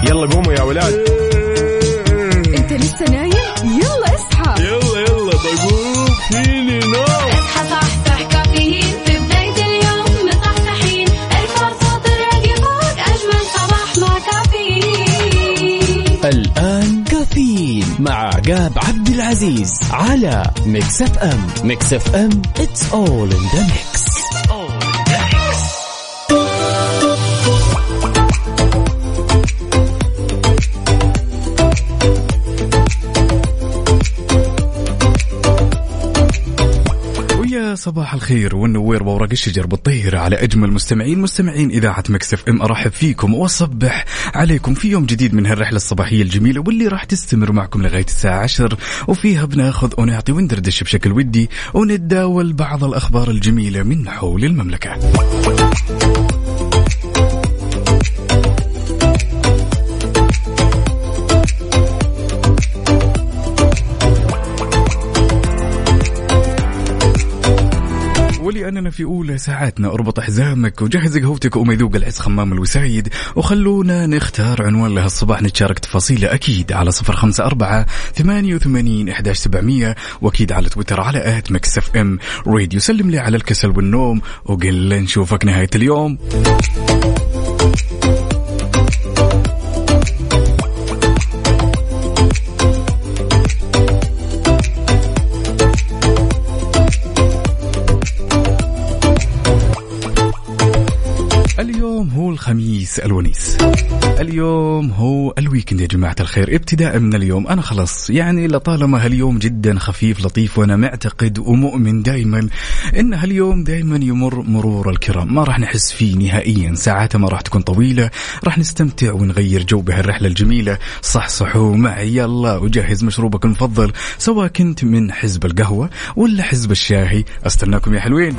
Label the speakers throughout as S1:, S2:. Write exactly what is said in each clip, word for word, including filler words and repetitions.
S1: يلا قوموا يا ولاد.
S2: انت لسه نايم؟ يلا اصحى.
S1: يلا يلا بقوم فيني نوم.
S3: اصحى صحصح كافيين في بداية اليوم مصحصحين. الفرصة تراقي فوق أجمل صباح مع كافيين.
S4: الآن كافيين مع عقاب عبد العزيز على ميكس اف ام. ميكس اف ام it's all in the mix.
S5: صباح الخير والنوير وورق الشجر بالطير على أجمل مستمعين مستمعين إذاعة ميكس اف ام. أرحب فيكم وأصبح عليكم في يوم جديد من هالرحلة الصباحية الجميلة واللي راح تستمر معكم لغاية الساعة عشر، وفيها بناخذ ونعطي وندردش بشكل ودي ونتداول بعض الأخبار الجميلة من حول المملكة. ولأننا في أولى ساعاتنا اربط حزامك وجهز قهوتك وما يذوق العز خمام الوسايد، وخلونا نختار عنوان لها الصباح نتشارك تفاصيله أكيد على صفر خمسة أربعة ثمانية وثمانين إحداش سبعمية، وأكيد على تويتر على آت ميكس اف ام راديو. سلم لي على الكسل والنوم وقل نشوفك نهاية اليوم. اليوم هو الخميس الونيس، اليوم هو الويكند يا جماعة الخير. ابتداء من اليوم أنا خلاص يعني لطالما هاليوم جدا خفيف لطيف، وأنا معتقد ومؤمن دايما إن هاليوم دايما يمر مرور الكرام، ما راح نحس فيه نهائيا، ساعاته ما راح تكون طويلة، راح نستمتع ونغير جو بهالرحلة الجميلة. صحصحوا معي يلا وجهز مشروبك المفضل، سواء كنت من حزب القهوة ولا حزب الشاهي. استناكم يا حلوين.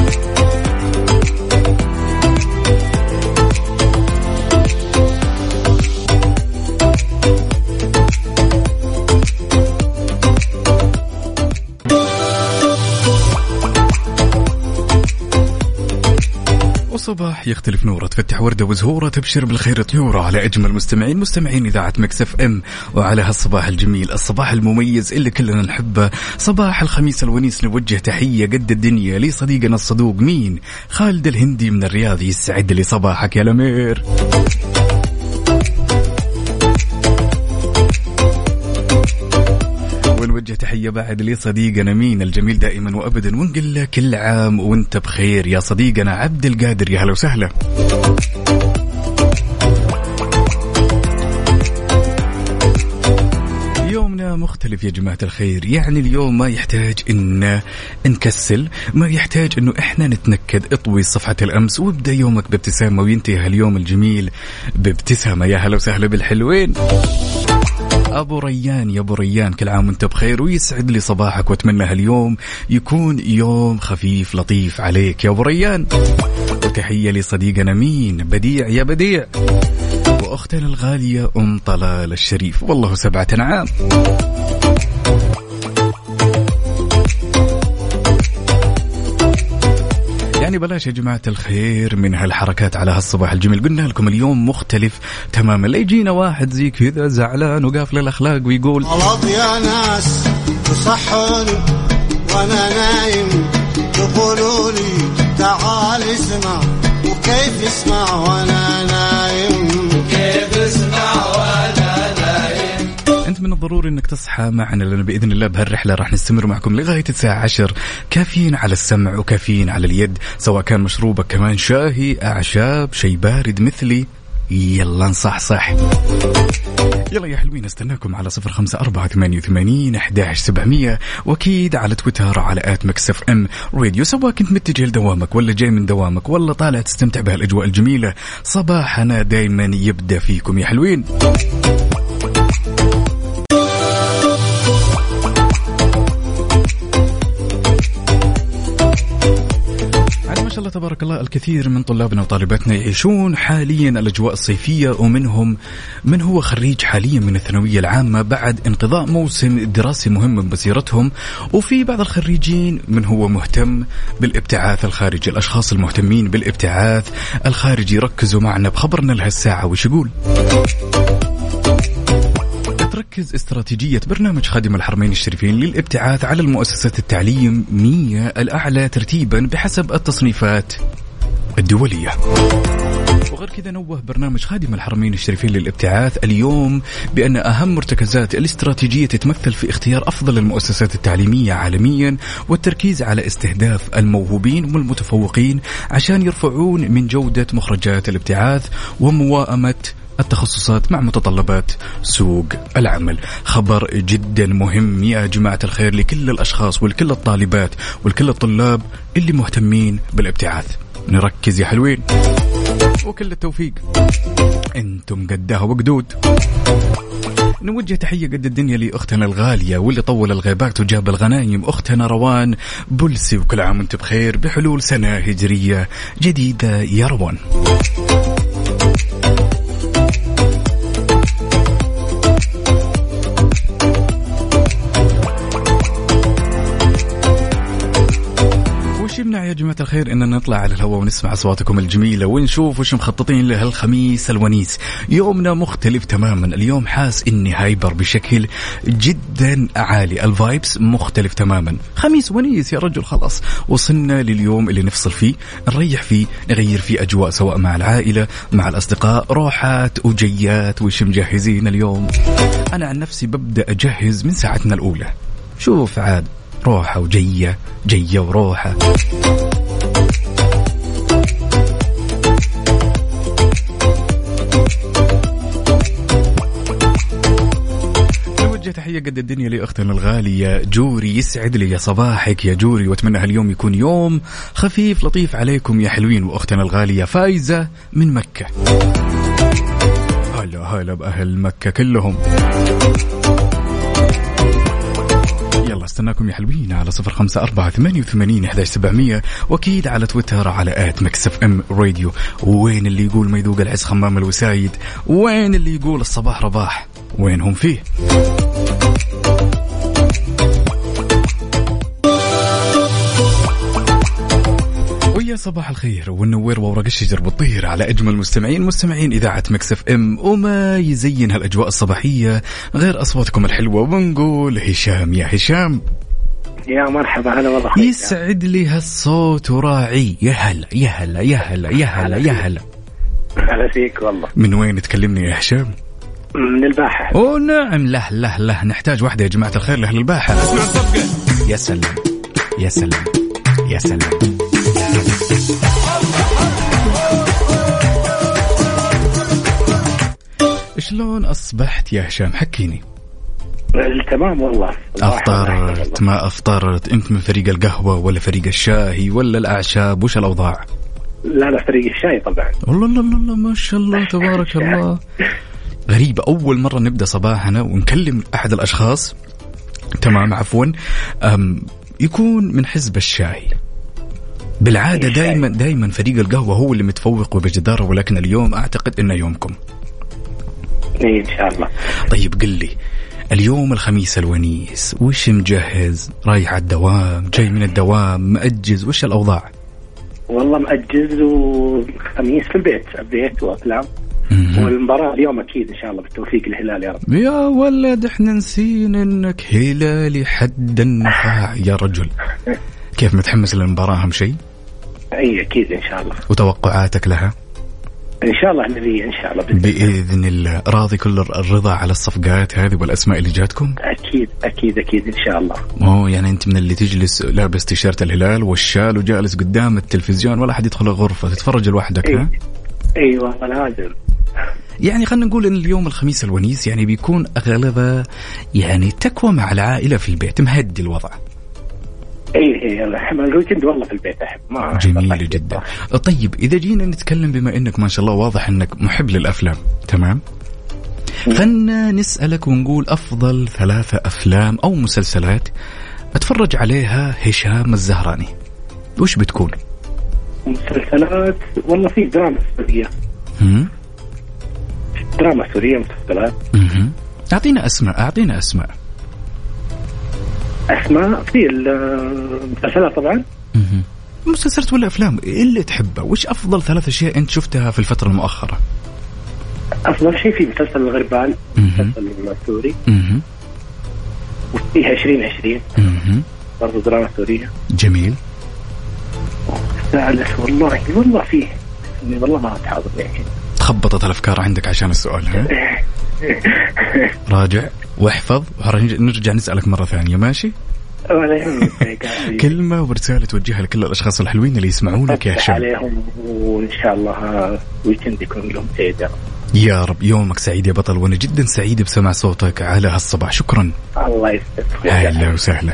S5: صباح يختلف نوره، تفتح وردة وزهورة، تبشر بالخير طيورة على أجمل مستمعين مستمعين إذاعة ميكس اف ام. وعلى هالصباح الجميل، الصباح المميز اللي كلنا نحبه، صباح الخميس الونيس، نوجه تحية قد الدنيا لصديقنا الصدوق مين؟ خالد الهندي من الرياض. يسعد لي صباحك يا لمير. ونوجه تحية بعد لصديقنا مين الجميل دائما وأبدا، ونقول له كل عام وانت بخير يا صديقنا عبد القادر. يا هلا وسهلا. يومنا مختلف يا جماعة الخير، يعني اليوم ما يحتاج إن نكسل، ما يحتاج إنه إحنا نتنكد. اطوي صفحة الأمس وابدأ يومك بابتسامة، وينتهي اليوم الجميل بابتسامة. يا هلا وسهلا بالحلوين. أبو ريان يا أبو ريان، كل عام وانت بخير ويسعد لي صباحك، واتمنى هاليوم يكون يوم خفيف لطيف عليك يا أبو ريان. وتحية لصديقنا مين؟ بديع يا بديع، وأختنا الغالية أم طلال الشريف، والله سبعة عام. يعني بلاش يا جماعة الخير من هالحركات على هالصباح الجميل. قلنا لكم اليوم مختلف تماما، لا يجينا واحد زي كذا زعلان وقافل الأخلاق ويقول
S6: غلط يا ناس تصحوني وانا نايم، تقولوا لي تعال اسمع، وكيف اسمع وانا نايم، كيف اسمع وانا نايم.
S5: أنت من الضروري أنك تصحى معنا، لأن بإذن الله بهالرحلة راح نستمر معكم لغاية الساعة عشر، كافيين على السمع وكافيين على اليد، سواء كان مشروبك كمان شاهي، أعشاب، شي بارد مثلي. يلا نصحصح. يلا يا حلوين، استناكم على صفر خمسة أربعة ثمانية وثمانين إحداش سبعمية، وأكيد على تويتر على آت ميكس اف ام راديو. سواء كنت متجه لدوامك ولا جاي من دوامك ولا طالع تستمتع بهالأجواء الجميلة، صباحنا دايما يبدأ فيكم يا حلوين. ما شاء الله تبارك الله، الكثير من طلابنا وطالباتنا يعيشون حاليا الأجواء الصيفية، ومنهم من هو خريج حاليا من الثانوية العامة بعد انقضاء موسم دراسي مهم من مسيرتهم، وفي بعض الخريجين من هو مهتم بالابتعاث الخارجي. الأشخاص المهتمين بالابتعاث الخارجي ركزوا معنا بخبرنا لهالساعة، وش يقول؟ تركز استراتيجية برنامج خادم الحرمين الشريفين للابتعاث على المؤسسات التعليمية الأعلى ترتيبا بحسب التصنيفات الدولية. وغير كذا نوه برنامج خادم الحرمين الشريفين للابتعاث اليوم بأن أهم مرتكزات الاستراتيجية تتمثل في اختيار أفضل المؤسسات التعليمية عالميا والتركيز على استهداف الموهوبين والمتفوقين عشان يرفعون من جودة مخرجات الابتعاث وموائمة التخصصات مع متطلبات سوق العمل. خبر جدا مهم يا جماعة الخير لكل الأشخاص ولكل الطالبات ولكل الطلاب اللي مهتمين بالابتعاث. نركز يا حلوين وكل التوفيق، انتم قدها وقدود. نوجه تحية قد الدنيا لأختنا الغالية واللي طول الغيبات وجاب الغنايم، أختنا روان بلسي، وكل عام وانت بخير بحلول سنة هجرية جديدة يا روان. يمنع يا جماعة الخير إننا نطلع على الهواء ونسمع أصواتكم الجميلة ونشوف وش مخططين له الخميس الونيس. يومنا مختلف تماما اليوم، حاس إني هايبر بشكل جدا عالي، الفايبس مختلف تماما. خميس ونيس يا رجل، خلاص وصلنا لليوم اللي نفصل فيه، نريح فيه، نغير فيه أجواء سواء مع العائلة مع الأصدقاء، روحات وجيات. وش مجهزين اليوم؟ أنا عن نفسي ببدأ أجهز من ساعتنا الأولى. شوف عاد روحة وجية، جية وروحة. نوجه تحية قد الدنيا لأختنا الغالية جوري، يسعد لي يا صباحك يا جوري، واتمنى هاليوم يكون يوم خفيف لطيف عليكم يا حلوين. وأختنا الغالية فايزة من مكة، هلا هلا بأهل مكة كلهم. يلا استناكم يا حلوين على صفر خمسة أربعة ثمانية وثمانين أحد عشر سبعمية، وأكيد على تويتر على آت ميكس اف ام راديو. وين اللي يقول ما يذوق العز خمام الوسايد؟ وين اللي يقول الصباح رباح؟ وين هم فيه؟ ويا صباح الخير والنوير وورق الشجر بتطير على أجمل مستمعين مستمعين إذاعة ميكس اف ام. وما يزين هالأجواء الصباحية غير أصواتكم الحلوة، ونقول هشام يا هشام.
S7: يا مرحبا، هلا والله.
S5: يسعد لي هالصوت وراعي. يا هلا يا هلا يا هلا يا هلا يا هلا.
S7: هلا فيك والله. من
S5: وين تكلمني يا هشام؟
S7: من الباحة.
S5: أوه نعم، له له له نحتاج واحدة يا جماعة الخير لأهل الباحة. اسمع الصفقة. يا سلام يا سلام يا سلام. شلون أصبحت يا هشام؟ حكيني.
S7: تمام والله.
S5: أفطرت ما أفطرت؟ أنت من فريق القهوة ولا فريق الشاهي ولا الأعشاب؟ وش الأوضاع؟
S7: لا لا فريق الشاي طبعا.
S5: والله لا لا لا ما شاء الله تبارك الله. غريبة، أول مرة نبدأ صباحنا ونكلم أحد الأشخاص، تمام عفوا، يكون من حزب الشاي. بالعادة دايما دايما فريق القهوة هو اللي متفوق وبجدارة، ولكن اليوم أعتقد إنه يومكم.
S7: إيه إن شاء الله.
S5: طيب قل لي، اليوم الخميس الونيس، وش مجهز؟ رايح على الدوام؟ جاي من الدوام؟ مأجز؟ وش الأوضاع؟
S7: والله مأجز، وخميس في البيت البيت وأفلام. والمباراة اليوم أكيد إن شاء الله بالتوفيق الهلال يا رب.
S5: يا ولد إحنا نسينا إنك هلالي حد النخاع يا رجل. كيف متحمس للمباراة أهم شيء؟
S7: أي أكيد إن شاء الله.
S5: وتوقعاتك لها؟
S7: إن شاء الله نبي إن شاء الله
S5: بإذن, بإذن الله. راضي كل الرضا على الصفقات هذه والأسماء اللي جاتكم؟
S7: أكيد أكيد أكيد إن شاء الله.
S5: أوه يعني أنت من اللي تجلس لابس تيشيرت الهلال والشال وجالس قدام التلفزيون ولا حد يدخل الغرفة تتفرج لوحدك؟
S7: أي.
S5: ها؟
S7: أيوة لازم.
S5: يعني خلنا نقول إن اليوم الخميس الونيس يعني بيكون أغلبه يعني تكوى مع العائلة في البيت، مهدي الوضع.
S7: ايه ايه احب الويكند والله في البيت احب. ما
S5: جميل جدا. طيب اذا جينا نتكلم، بما انك ما شاء الله واضح انك محب للافلام، تمام، خلنا نسالك ونقول افضل ثلاثه افلام او مسلسلات اتفرج عليها هشام الزهراني وش بتكون؟
S7: مسلسلات والله في دراما سوريه. امم دراما سوريه مسلسلات.
S5: امم اعطينا اسماء اعطينا اسماء
S7: أسماء في المسلسلات طبعا.
S5: امم مسلسلات ولا أفلام اللي تحبها؟ وش أفضل ثلاث أشياء أنت شفتها في الفترة المؤخرة؟
S7: أفضل شيء في مسلسل الغربال، مسلسل السوري وفيها عشرين عشرين برضو دراما سورية.
S5: جميل.
S7: ثالث والله والله فيه والله ما أتحاضر يعني.
S5: تخبطت الأفكار عندك عشان السؤال ها؟ راجع واحفظ ونرجع نسألك مرة ثانية ماشي؟ كلمة ورسالة توجهها لكل الأشخاص الحلوين اللي يسمعونك يا هشام.
S7: عليهم وإن شاء الله ويكند يكون يوم سعيد يا رب.
S5: يا رب يومك سعيد يا بطل، وأنا جدا سعيد بسمع صوتك على هالصباح. شكرا.
S7: الله يسعدك.
S5: أهلا وسهلا.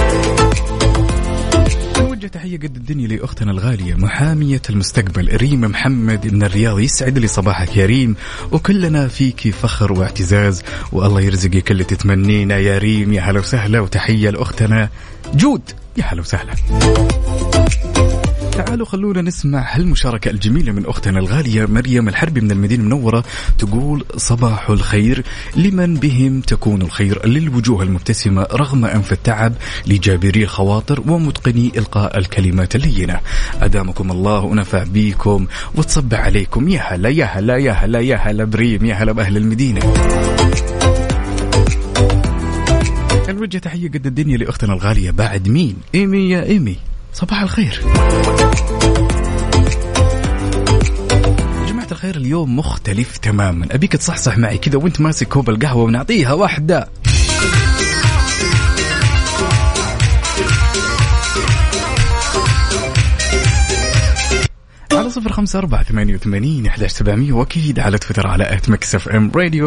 S5: نوجه تحية قد الدنيا لأختنا الغالية محامية المستقبل ريم محمد من الرياض. يسعد لي صباحك يا ريم، وكلنا فيك فخر واعتزاز، والله يرزقك اللي تتمنينا يا ريم. يا هلا وسهلا. وتحية لأختنا جود. يا هلا وسهلا. تعالوا خلونا نسمع هالمشاركة الجميلة من أختنا الغالية مريم الحربي من المدينة المنورة. تقول صباح الخير لمن بهم تكون الخير، للوجوه المبتسمة رغم أنف التعب، لجابري الخواطر ومتقني إلقاء الكلمات اللينة. أدامكم الله ونفع بيكم وتصبح عليكم. يا هلا يا هلا يا هلا يا هلا بريم. يا هلا بأهل المدينة. نوجه تحية قد الدنيا لأختنا الغالية بعد مين؟ إيمي يا إيمي صباح الخير. جماعة الخير اليوم مختلف تماما، أبيك تصحصح معي كذا وانت ماسك كوب القهوة ونعطيها واحدة. على صفر خمسة أربعة ثمانية وثمانين أحد عشر سبعمية وأكيد على تويتر على آت ميكس إف إم راديو.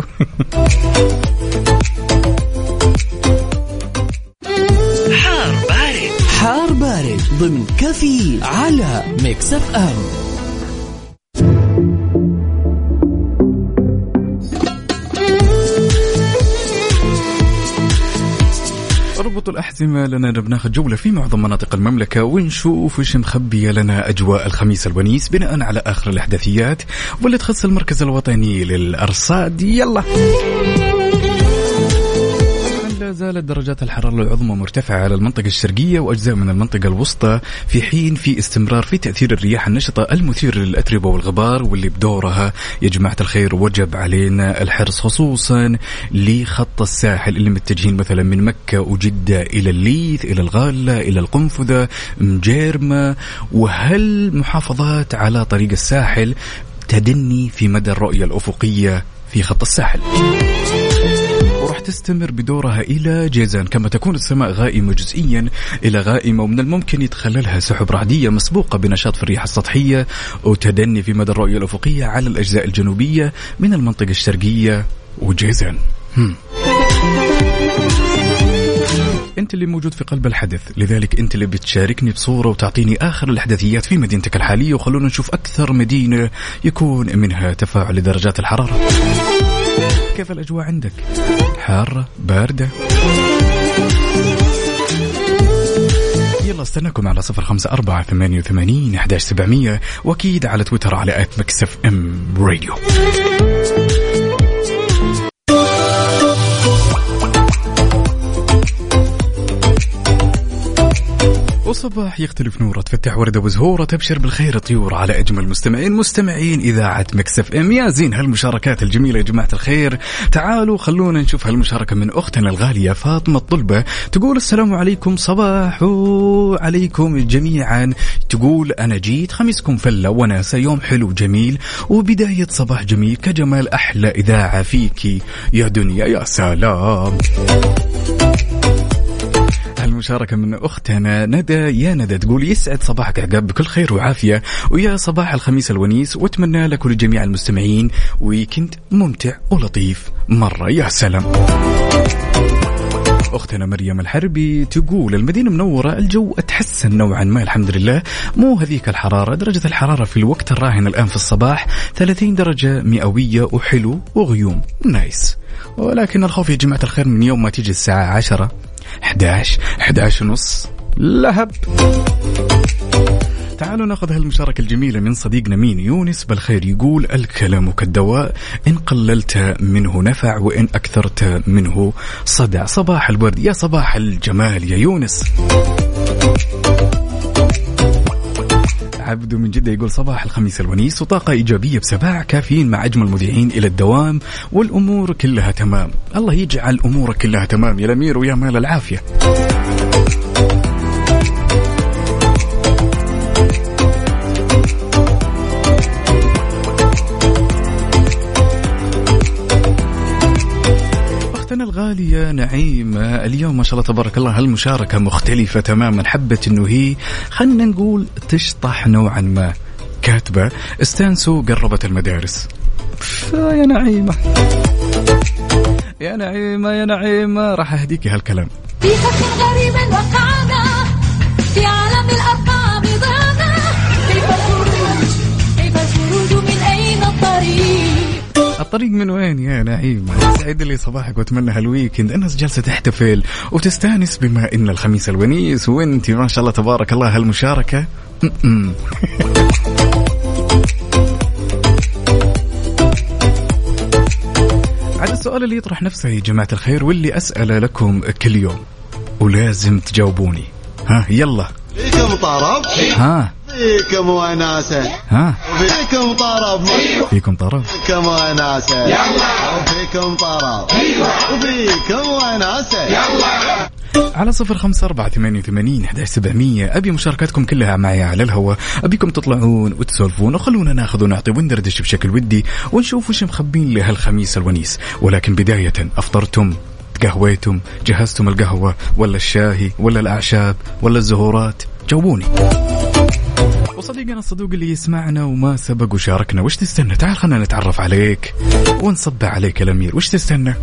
S4: حار بارد حار بارد ضمن كفي على ميكس إف إم. ربط الأحزمة لنا بناخذ جولة في معظم مناطق المملكة ونشوف وش مخبية لنا أجواء الخميس الونيس بناء على آخر الأحداثيات واللي تخص المركز الوطني للأرصاد. يلا. لا زالت درجات الحرارة العظمى مرتفعة على المنطقة الشرقية وأجزاء من المنطقة الوسطى، في حين في استمرار في تأثير الرياح النشطة المثير للأتربة والغبار، واللي بدورها يا جماعة الخير وجب علينا الحرص خصوصا لخط الساحل اللي متجهين مثلا من مكة وجدة إلى الليث إلى الغالة إلى القنفذة مجيرمة وهالمحافظات على طريق الساحل. تدني في مدى الرؤية الأفقية في خط الساحل، وراح تستمر بدورها إلى جيزان، كما تكون السماء غائمة جزئيا إلى غائمة، ومن الممكن يتخللها سحب رعدية مسبوقة بنشاط في الرياح السطحية، وتدني في مدى الرؤية الأفقية على الأجزاء الجنوبية من المنطقة الشرقية وجيزان. هم. أنت اللي موجود في قلب الحدث، لذلك أنت اللي بتشاركني بصورة وتعطيني آخر الأحداثيات في مدينتك الحالية، وخلونا نشوف أكثر مدينة يكون منها تفاعل لدرجات الحرارة. كيف الأجواء عندك؟ حارة؟ باردة؟ يلا استناكم على صفر خمسة أربعة ثمانية وثمانين أحد عشر سبعمية وأكيد على تويتر على آت ميكس إف إم راديو. وصباح يختلف نوره، تفتح وردة وزهورة، تبشر بالخير طيور على أجمل مستمعين مستمعين إذاعة ميكس إف إم. يا زين هالمشاركات الجميلة يا جماعة الخير. تعالوا خلونا نشوف هالمشاركة من أختنا الغالية فاطمة الطلبة. تقول السلام عليكم، صباح عليكم جميعا. تقول أنا جيت خميسكم فلة وناسة، يوم حلو جميل وبداية صباح جميل، كجمال أحلى إذاعة فيكي يا دنيا. يا سلام. المشاركة من أختنا ندى. يا ندى تقول يسعد صباحك عقاب بكل خير وعافية، ويا صباح الخميس الونيس، واتمنى لك ولجميع المستمعين ويكند ممتع ولطيف مرة. يا سلام. أختنا مريم الحربي تقول المدينة منورة، الجو أتحسن نوعا ما الحمد لله، مو هذيك الحرارة. درجة الحرارة في الوقت الراهن الآن في الصباح ثلاثين درجة مئوية وحلو وغيوم نايس، ولكن الخوف يا جماعة الخير من يوم ما تيجي الساعة عشرة أحد عشر أحد عشر ونص لهب. تعالوا ناخذ هالمشاركة الجميلة من صديقنا مين يونس بالخير. يقول الكلام كالدواء، إن قللت منه نفع وإن أكثرت منه صدع. صباح الورد، يا صباح الجمال يا يونس.
S5: عبدو من جدة يقول صباح الخميس الونيس وطاقة إيجابية بسباع كافيين مع أجمل مذيعين إلى الدوام والأمور كلها تمام. الله يجعل أمورك كلها تمام يا الأمير ويا مال العافية. الغالية نعيمة اليوم ما شاء الله تبارك الله هالمشاركة مختلفة تماما. حبت انه هي خلنا نقول تشطح نوعا ما. كاتبة استانسوا قربت المدارس. يا نعيمة يا نعيمة يا نعيمة راح اهديكي هالكلام.
S3: في فصل غريب وقعنا في عالم الأرقام ضعنا. كيف الخروج كيف الخروج من أين الطريق؟
S5: الطريق من وين يا نعيمة؟ سعيد لي صباحك واتمنى هالويكند الناس جالسة تحتفل وتستانس بما إن الخميس الونيس وانت ما شاء الله تبارك الله هالمشاركة. على السؤال اللي يطرح نفسه يا جماعة الخير واللي أسأله لكم كل يوم ولازم تجاوبوني. ها يلا.
S6: فيكم طرب
S5: ها
S6: فيكم وناسة
S5: ها
S6: فيكم طرب
S5: فيكم طرب
S6: فيكم وناسة وفيكم طرب وفيكم وناسة.
S5: على صفر خمسة أربعة ثمانية ثمانين أحد عشر سبعمية أبي مشاركاتكم كلها معي على الهواء. أبيكم تطلعون وتسولفون وخلونا ناخذ ونعطي وندردش بشكل ودي ونشوف وش مخبين لهالخميس الونيس. ولكن بداية أفطرتم؟ تقهويتم؟ جهزتم القهوة ولا الشاهي ولا الأعشاب ولا الزهورات؟ جاوبوني. وصديقنا الصدوق اللي يسمعنا وما سبق وشاركنا وش تستنى؟ تعال خلنا نتعرف عليك ونصب عليك الأمير. وش تستنى؟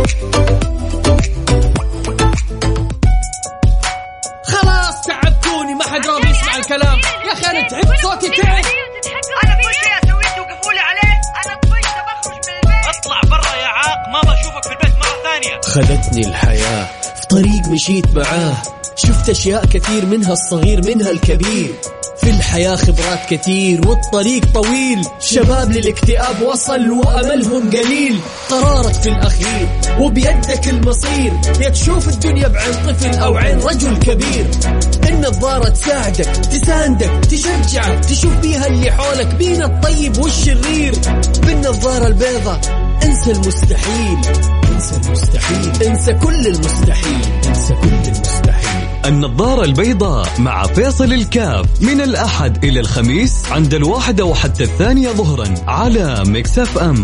S8: خلاص تعبتوني ما حد راضي يسمع الكلام يا أخي. أنا تعبت صوتي تعب.
S9: أنا كل شيء أسويه وقفوا لي عليه. أنا طفشت بخرج من البيت. أطلع برا يا عاق ما بشوفك في البيت مرة ثانية.
S8: خذتني الحياة في طريق مشيت معاه. شفت أشياء كثير منها الصغير منها الكبير. في الحياة خبرات كثير والطريق طويل. شباب للاكتئاب وصل وأملهم قليل. قرارك في الأخير وبيدك المصير. يا تشوف الدنيا بعين طفل أو عين رجل كبير. النظارة تساعدك تساندك تشجعك تشوف بيها اللي حولك بين الطيب والشرير. بالنظارة البيضة انسى المستحيل انسى المستحيل انسى كل المستحيل انسى كل المستحيل.
S10: النظارة البيضاء مع فيصل الكاف من الأحد إلى الخميس عند الواحدة وحتى الثانية ظهرا على ميكس اف ام.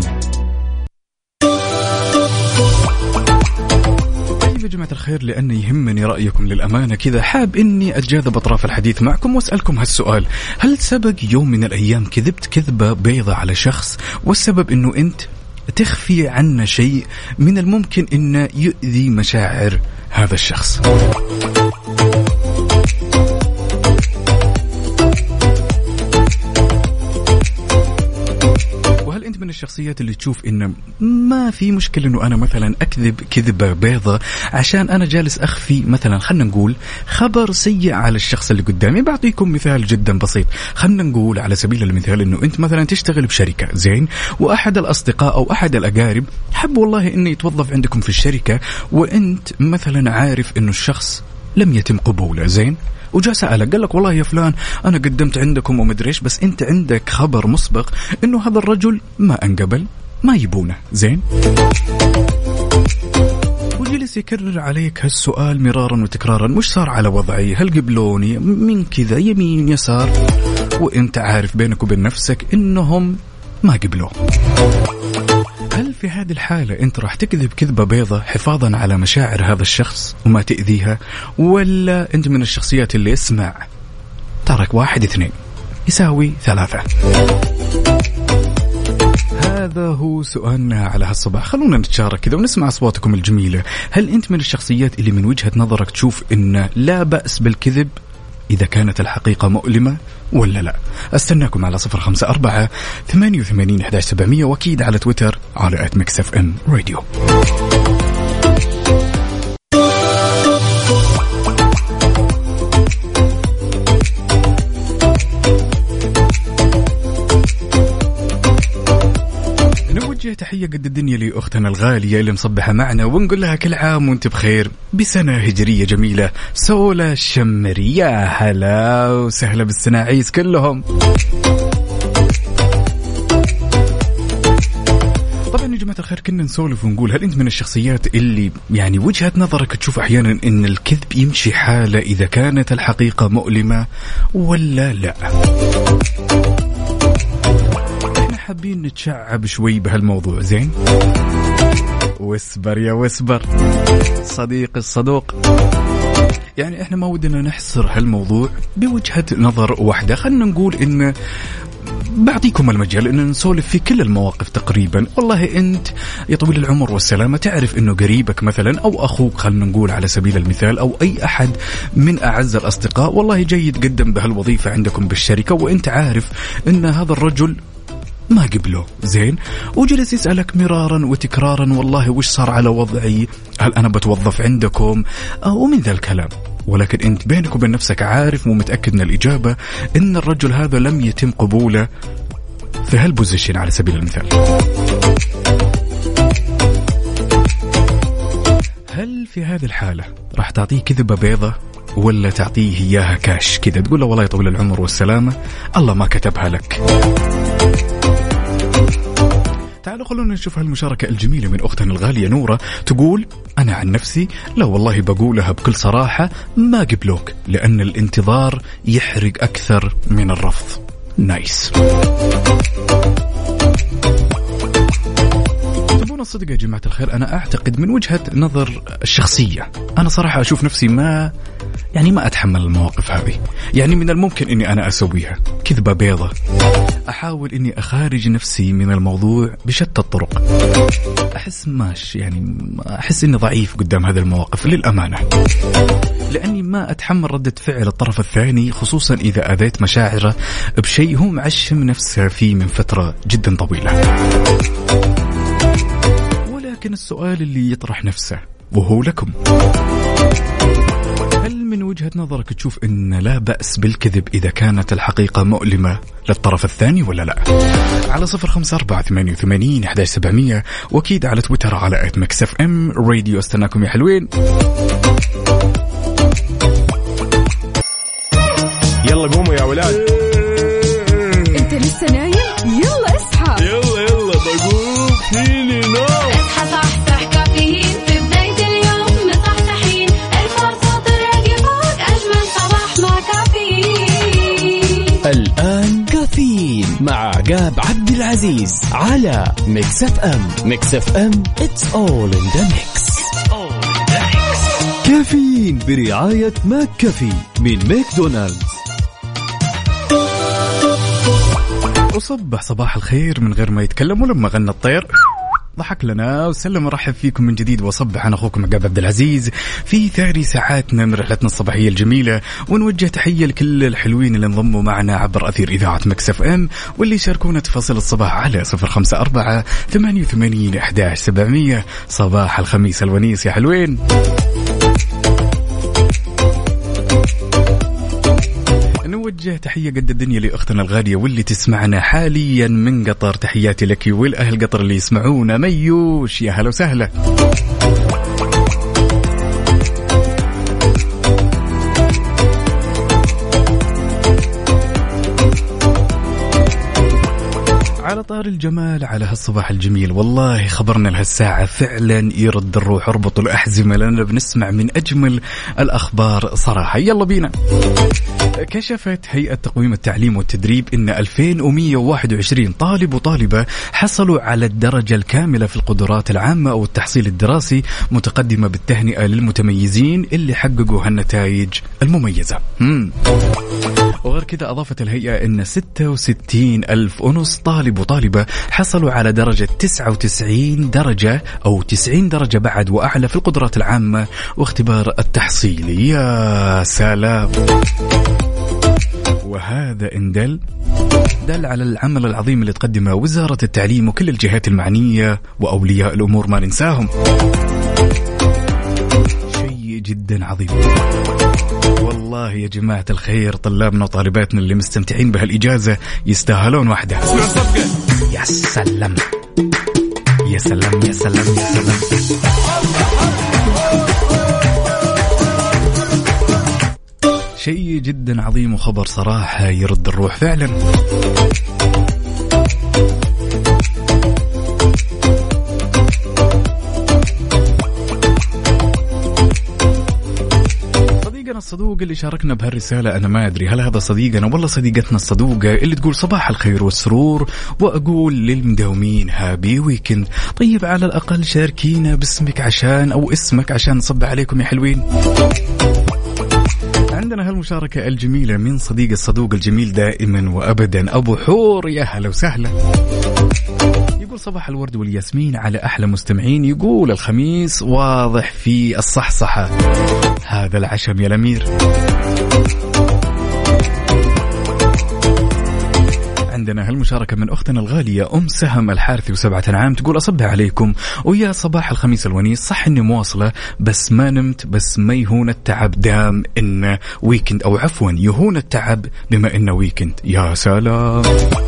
S5: يا جماعة الخير لأن يهمني رأيكم للأمانة كذا حاب إني أتجاذب أطراف الحديث معكم وأسألكم هالسؤال. هل سبق يوم من الأيام كذبت كذبة بيضة على شخص والسبب إنه أنت تخفي عنا شيء من الممكن إنه يؤذي مشاعر هذا الشخص؟ أنت من الشخصيات اللي تشوف إنه ما في مشكلة إنه أنا مثلا أكذب كذبة بيضة عشان أنا جالس أخفي مثلا خلنا نقول خبر سيء على الشخص اللي قدامي؟ بعطيكم مثال جدا بسيط. خلنا نقول على سبيل المثال إنه أنت مثلا تشتغل بشركة زين وأحد الأصدقاء أو أحد الأقارب حب والله إنه يتوظف عندكم في الشركة وأنت مثلا عارف إنه الشخص لم يتم قبوله زين وجاء سألك قال لك والله يا فلان أنا قدمت عندكم ومدريش بس أنت عندك خبر مسبق إنه هذا الرجل ما انقبل ما يبونه زين. وجلس يكرر عليك هالسؤال مرارا وتكرارا. مش صار على وضعي هل قبلوني من كذا يمين يسار وأنت عارف بينك وبين نفسك إنهم ما قبلوه. هل في هذه الحالة أنت راح تكذب كذبة بيضة حفاظا على مشاعر هذا الشخص وما تأذيها ولا أنت من الشخصيات اللي اسمع ترك واحد اثنين يساوي ثلاثة؟ هذا هو سؤالنا على هالصباح. خلونا نتشارك كذا ونسمع أصواتكم الجميلة. هل أنت من الشخصيات اللي من وجهة نظرك تشوف إن لا بأس بالكذب إذا كانت الحقيقة مؤلمة ولا لا؟ استناكم على صفر خمسة أربعة ثمانية ثمانين أحد عشر سبعمية وأكيد على تويتر على آت ميكس اف ام راديو. نوجه تحية قد الدنيا لأختنا الغالية اللي مصبحة معنا ونقول لها كل عام وانت بخير بسنة هجرية جميلة. سولا الشمري، يا هلا وسهلا بالسناعيس كلهم. طبعا يا جماعة الخير كنا نسولف ونقول هل أنت من الشخصيات اللي يعني وجهة نظرك تشوف أحيانا أن الكذب يمشي حالة إذا كانت الحقيقة مؤلمة ولا لا؟ احنا حابين نتشعب شوي بهالموضوع. زين واسبر يا واسبر صديق الصدوق، يعني احنا ما ودنا نحصر هالموضوع بوجهة نظر واحدة. خلنا نقول إن بعطيكم المجال إن نسولف في كل المواقف تقريبا. والله أنت يا طويل العمر والسلامة تعرف إنه قريبك مثلا أو أخوك، خلنا نقول على سبيل المثال، أو أي أحد من أعز الأصدقاء والله جاي يتقدم بهالوظيفة عندكم بالشركة، وأنت عارف إن هذا الرجل ما قبله. زين وجلس يسألك مرارا وتكرارا والله وش صار على وضعي، هل أنا بتوظف عندكم أو من ذا الكلام. ولكن أنت بينك وبين نفسك عارف ومتأكد من الإجابة إن الرجل هذا لم يتم قبوله في هالبوزيشن على سبيل المثال. هل في هذه الحالة راح تعطيه كذبة بيضة ولا تعطيه إياها كاش كذا تقول له والله يطول العمر والسلامة الله ما كتبها لك؟ تعالوا خلونا نشوف هالمشاركة الجميلة من أختنا الغالية نورة. تقول أنا عن نفسي لا والله بقولها بكل صراحة ما قبلوك، لأن الانتظار يحرق أكثر من الرفض. نايس. تبون الصدق يا جماعة الخير، أنا أعتقد من وجهة نظر الشخصية أنا صراحة أشوف نفسي ما يعني ما أتحمل المواقف هذه. يعني من الممكن أني أنا أسويها كذبة بيضة، أحاول أني أخارج نفسي من الموضوع بشتى الطرق. أحس ماش يعني أحس أني ضعيف قدام هذه المواقف للأمانة، لأني ما أتحمل ردة فعل الطرف الثاني، خصوصا إذا أذيت مشاعره بشيء هو معشم نفسه فيه من فترة جدا طويلة. ولكن السؤال اللي يطرح نفسه وهو لكم، هل من وجهة نظرك تشوف إن لا بأس بالكذب إذا كانت الحقيقة مؤلمة للطرف الثاني ولا لا؟ على صفر خمسة أربعة ثمانية وثمانين أحد عشر سبعمية، وأكيد على تويتر على آت ميكس إف إم راديو. استناكم يا حلوين.
S1: يلا قوموا يا ولاد.
S2: انت لسه نايم؟ يلا اصحى.
S1: يلا يلا بقوم فيني نوم.
S3: اصحى صحصح كافيين في بداية اليوم مصحصحين، الفرصة تراقي فوق أجمل صباح مع كافيين.
S8: الآن كافيين مع عقاب عبد العزيز على ميكس اف ام. ميكس اف ام it's all in the mix.
S10: كافيين برعاية ماك كافي من ماكدونالدز.
S5: وصبح صباح الخير من غير ما يتكلم، ولما غنى الطير ضحك لنا وسلم. ورحب فيكم من جديد وصبح أنا أخوكم عقاب عبد العزيز في ثاني ساعاتنا من رحلتنا الصباحية الجميلة. ونوجه تحية لكل الحلوين اللي انضموا معنا عبر أثير إذاعة ميكس إف إم واللي يشاركونا تفاصيل الصباح على صفر خمسة أربعة ثمانية وثمانين أحد عشر سبعمية. صباح الخميس الونيس يا حلوين. نوجه تحية قد الدنيا لأختنا الغالية واللي تسمعنا حاليا من قطر. تحياتي لك والأهل قطر اللي يسمعونا. ميوش يا هلا وسهلا. على طار الجمال على هالصباح الجميل، والله خبرنا لهالساعة فعلا يرد الروح. اربطوا الأحزمة لأننا بنسمع من أجمل الأخبار صراحة. يلا بينا. كشفت هيئة تقويم التعليم والتدريب إن ألفين ومئة وواحد وعشرين طالب وطالبة حصلوا على الدرجة الكاملة في القدرات العامة أو التحصيل الدراسي، متقدمة بالتهنئة للمتميزين اللي حققوا هالنتائج المميزة. مم. وغير كذا أضافت الهيئة أن ستة وستين ألف ونص طالب وطالبة حصلوا على درجة تسعة وتسعين درجة أو تسعين درجة بعد وأعلى في القدرات العامة واختبار التحصيل. يا سلام. وهذا إن دل دل على العمل العظيم اللي تقدمه وزارة التعليم وكل الجهات المعنية وأولياء الأمور ما ننساهم. شيء جدا عظيم والله يا جماعة الخير. طلابنا وطالباتنا اللي مستمتعين بهالإجازة يستاهلون واحدة. يا سلام.
S4: يا سلام يا سلام يا سلام. شيء جدا عظيم وخبر صراحة يرد الروح فعلا. صديقنا الصدوق اللي شاركنا بهالرسالة أنا ما أدري هل هذا صديقنا ولا صديقتنا الصدوقة اللي تقول صباح الخير والسرور، وأقول للمداومين هابي ويكند. طيب على الأقل شاركينا باسمك عشان أو اسمك عشان نصب عليكم يا حلوين. عندنا هالمشاركة الجميلة من صديق الصدوق الجميل دائما وأبدا أبو حور، يا هلا وسهلا. يقول صباح الورد والياسمين على أحلى مستمعين. يقول الخميس واضح في الصحصحة، هذا العشم يا الأمير. عندنا هالمشاركة من أختنا الغالية أم سهم الحارثي وسبعة عام. تقول أصبح عليكم ويا صباح الخميس الونيس. صح إني مواصلة بس ما نمت، بس ما يهون التعب دام إنه ويكند، أو عفوا يهون التعب بما إنه ويكند. يا سلام.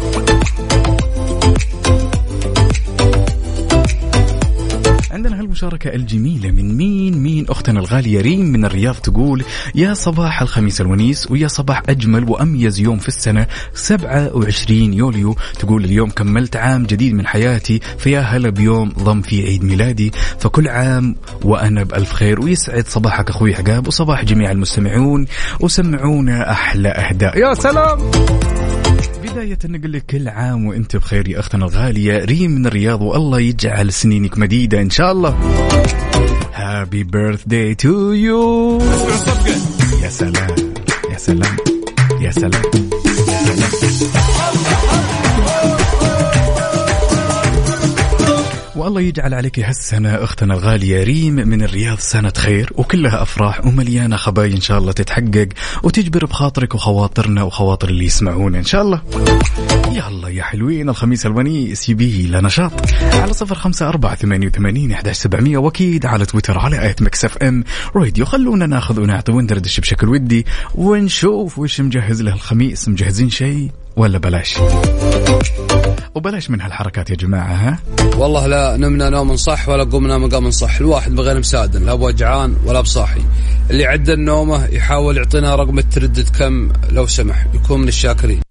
S4: عندنا هالمشاركة الجميلة من مين مين أختنا الغالية ريم من الرياض. تقول يا صباح الخميس الونيس ويا صباح أجمل وأميز يوم في السنة سبعة وعشرين يوليو. تقول اليوم كملت عام جديد من حياتي، فيا هلا بيوم ضم في عيد ميلادي، فكل عام وأنا بألف خير. ويسعد صباحك أخوي عقاب وصباح جميع المستمعون، وسمعونا أحلى أهداء. يا سلام. بداية نقول لك كل عام وانت بخير يا أختنا الغالية ريم من الرياض، والله يجعل سنينك مديدة إن شاء الله. Happy birthday to you. يا سلام يا سلام يا سلام يا سلام. والله يجعل عليك هالسنة أختنا الغالية ريم من الرياض سنة خير وكلها أفراح ومليانة خبايا إن شاء الله تتحقق وتجبر بخاطرك وخواطرنا وخواطر اللي يسمعونا إن شاء الله. يلا يا حلوين الخميس الونيس يبيه لنشاط على صفر خمسة أربعة ثمانية وثمانين إحدى عشر سبعمية، وأكيد على تويتر على آية مكسف أم راديو. خلونا ناخذ ونعطي وندردش بشكل ودي ونشوف وش مجهز له الخميس. مجهزين شيء ولا بلاش؟ وبلاش من هالحركات يا جماعة. ها
S11: والله لا نمنا نوم صح ولا قمنا مقام صح. الواحد بغير مسادن، لا بوجعان ولا بصاحي. اللي عد النومه يحاول يعطينا رقم التردد كم لو سمح، يكون من الشاكرين.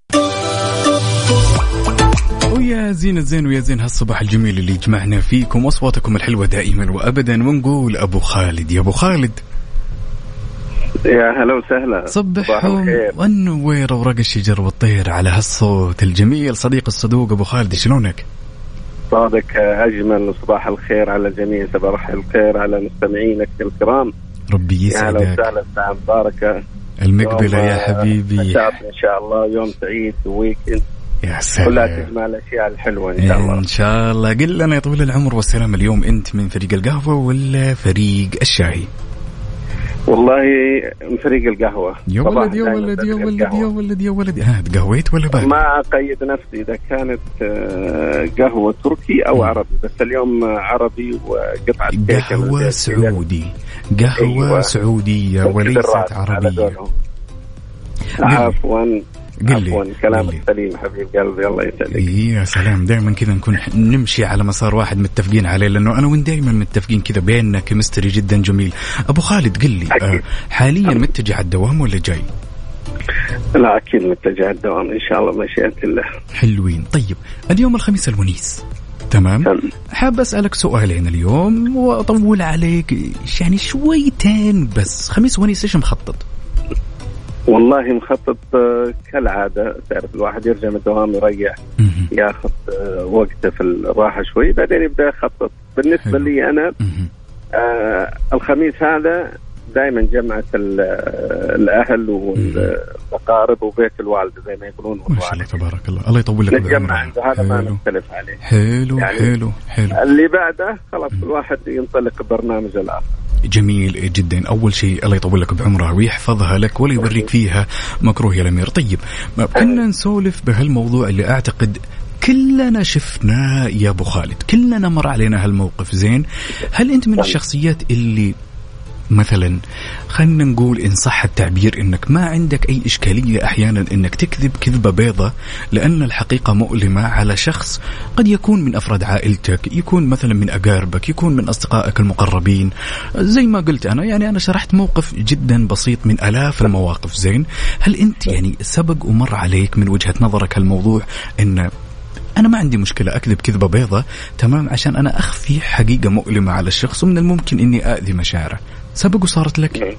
S4: ويا زين الزين ويا زين هالصباح الجميل اللي جمعنا فيكم واصواتكم الحلوة دائما وابدا. ونقول ابو خالد يا ابو خالد
S12: يا هلا وسهلا.
S4: صبحهم والنوير ورق الشجر والطير على هالصوت الجميل. صديق الصدوق ابو خالد شلونك؟
S12: صادق اجمل صباح الخير على الجميع، صباح الخير على مستمعينك الكرام.
S4: ربي يسعدك.
S12: يا هلا وسهلا، ساعة مباركة
S4: المقبلة يا حبيبي.
S12: ان شاء الله يوم سعيد وويكند.
S4: يا سلام.
S12: كلها تجمع الاشياء الحلوة ان شاء الله.
S4: ان شاء الله. قل لنا يا طويل العمر والسلام، اليوم انت من فريق القهوة ولا فريق الشاي؟
S12: والله من فريق القهوة.
S4: يا ولد يا ولد يا ولد يا ولد يا ولد. ها تقهويت ولا بعد؟
S12: ما أقيد نفسي إذا كانت قهوة تركي أو عربي، بس اليوم عربي وقطعة
S4: قهوة سعودي. قهوة أيوة. سعودية وليست عربية.
S12: عفوا
S4: عفوا
S12: كلامك سليم حبيب قلبي، الله يسعدك.
S4: يا سلام، دائما كذا نكون نمشي على مسار واحد متفقين عليه، لأنه أنا وين دائما متفقين كذا بيننا كمستري جدا جميل. أبو خالد قل لي آه حاليا متجه على الدوام ولا جاي؟
S12: لا أكيد متجه على الدوام إن شاء الله مشيئة الله.
S4: حلوين. طيب اليوم الخميس الونيس تمام. حاب أسألك سؤالين اليوم وأطول عليك يعني شويتين بس. خميس ونيس إيش مخطط؟
S12: والله مخطط كالعادة، تعرف الواحد يرجع من الدوام يريح ياخذ وقته في الراحة شوي بعدين يبدأ يخطط. بالنسبة حلو. لي أنا آه الخميس هذا دائما جمعة الأهل والأقارب وبيت الوالدة زي ما يقولون.
S4: ما شاء الله تبارك الله، الله يطول لك
S12: بعمرك. هذا ما نختلف عليه.
S4: حلو يعني حلو حلو.
S12: اللي بعده خلاص الواحد ينطلق برنامج الآخر.
S4: جميل جدا. أول شيء الله يطول لك بعمرها ويحفظها لك ولا يوريك فيها مكروه يا الأمير. طيب كنا نسولف بهالموضوع اللي أعتقد كلنا شفناه يا أبو خالد، كلنا مر علينا هالموقف. زين، هل أنت من الشخصيات اللي
S5: مثلا خلنا نقول إن صح التعبير إنك ما عندك أي إشكالية أحيانا إنك تكذب كذبة بيضة لأن الحقيقة مؤلمة على شخص قد يكون من أفراد عائلتك، يكون مثلا من أقاربك، يكون من أصدقائك المقربين. زي ما قلت أنا يعني أنا شرحت موقف جدا بسيط من آلاف المواقف. زين، هل أنت يعني سبق ومر عليك من وجهة نظرك هالموضوع إن أنا ما عندي مشكلة أكذب كذبة بيضة تمام عشان أنا أخفي حقيقة مؤلمة على الشخص ومن الممكن إني أأذي مشاعره؟ سبق وصارت لك؟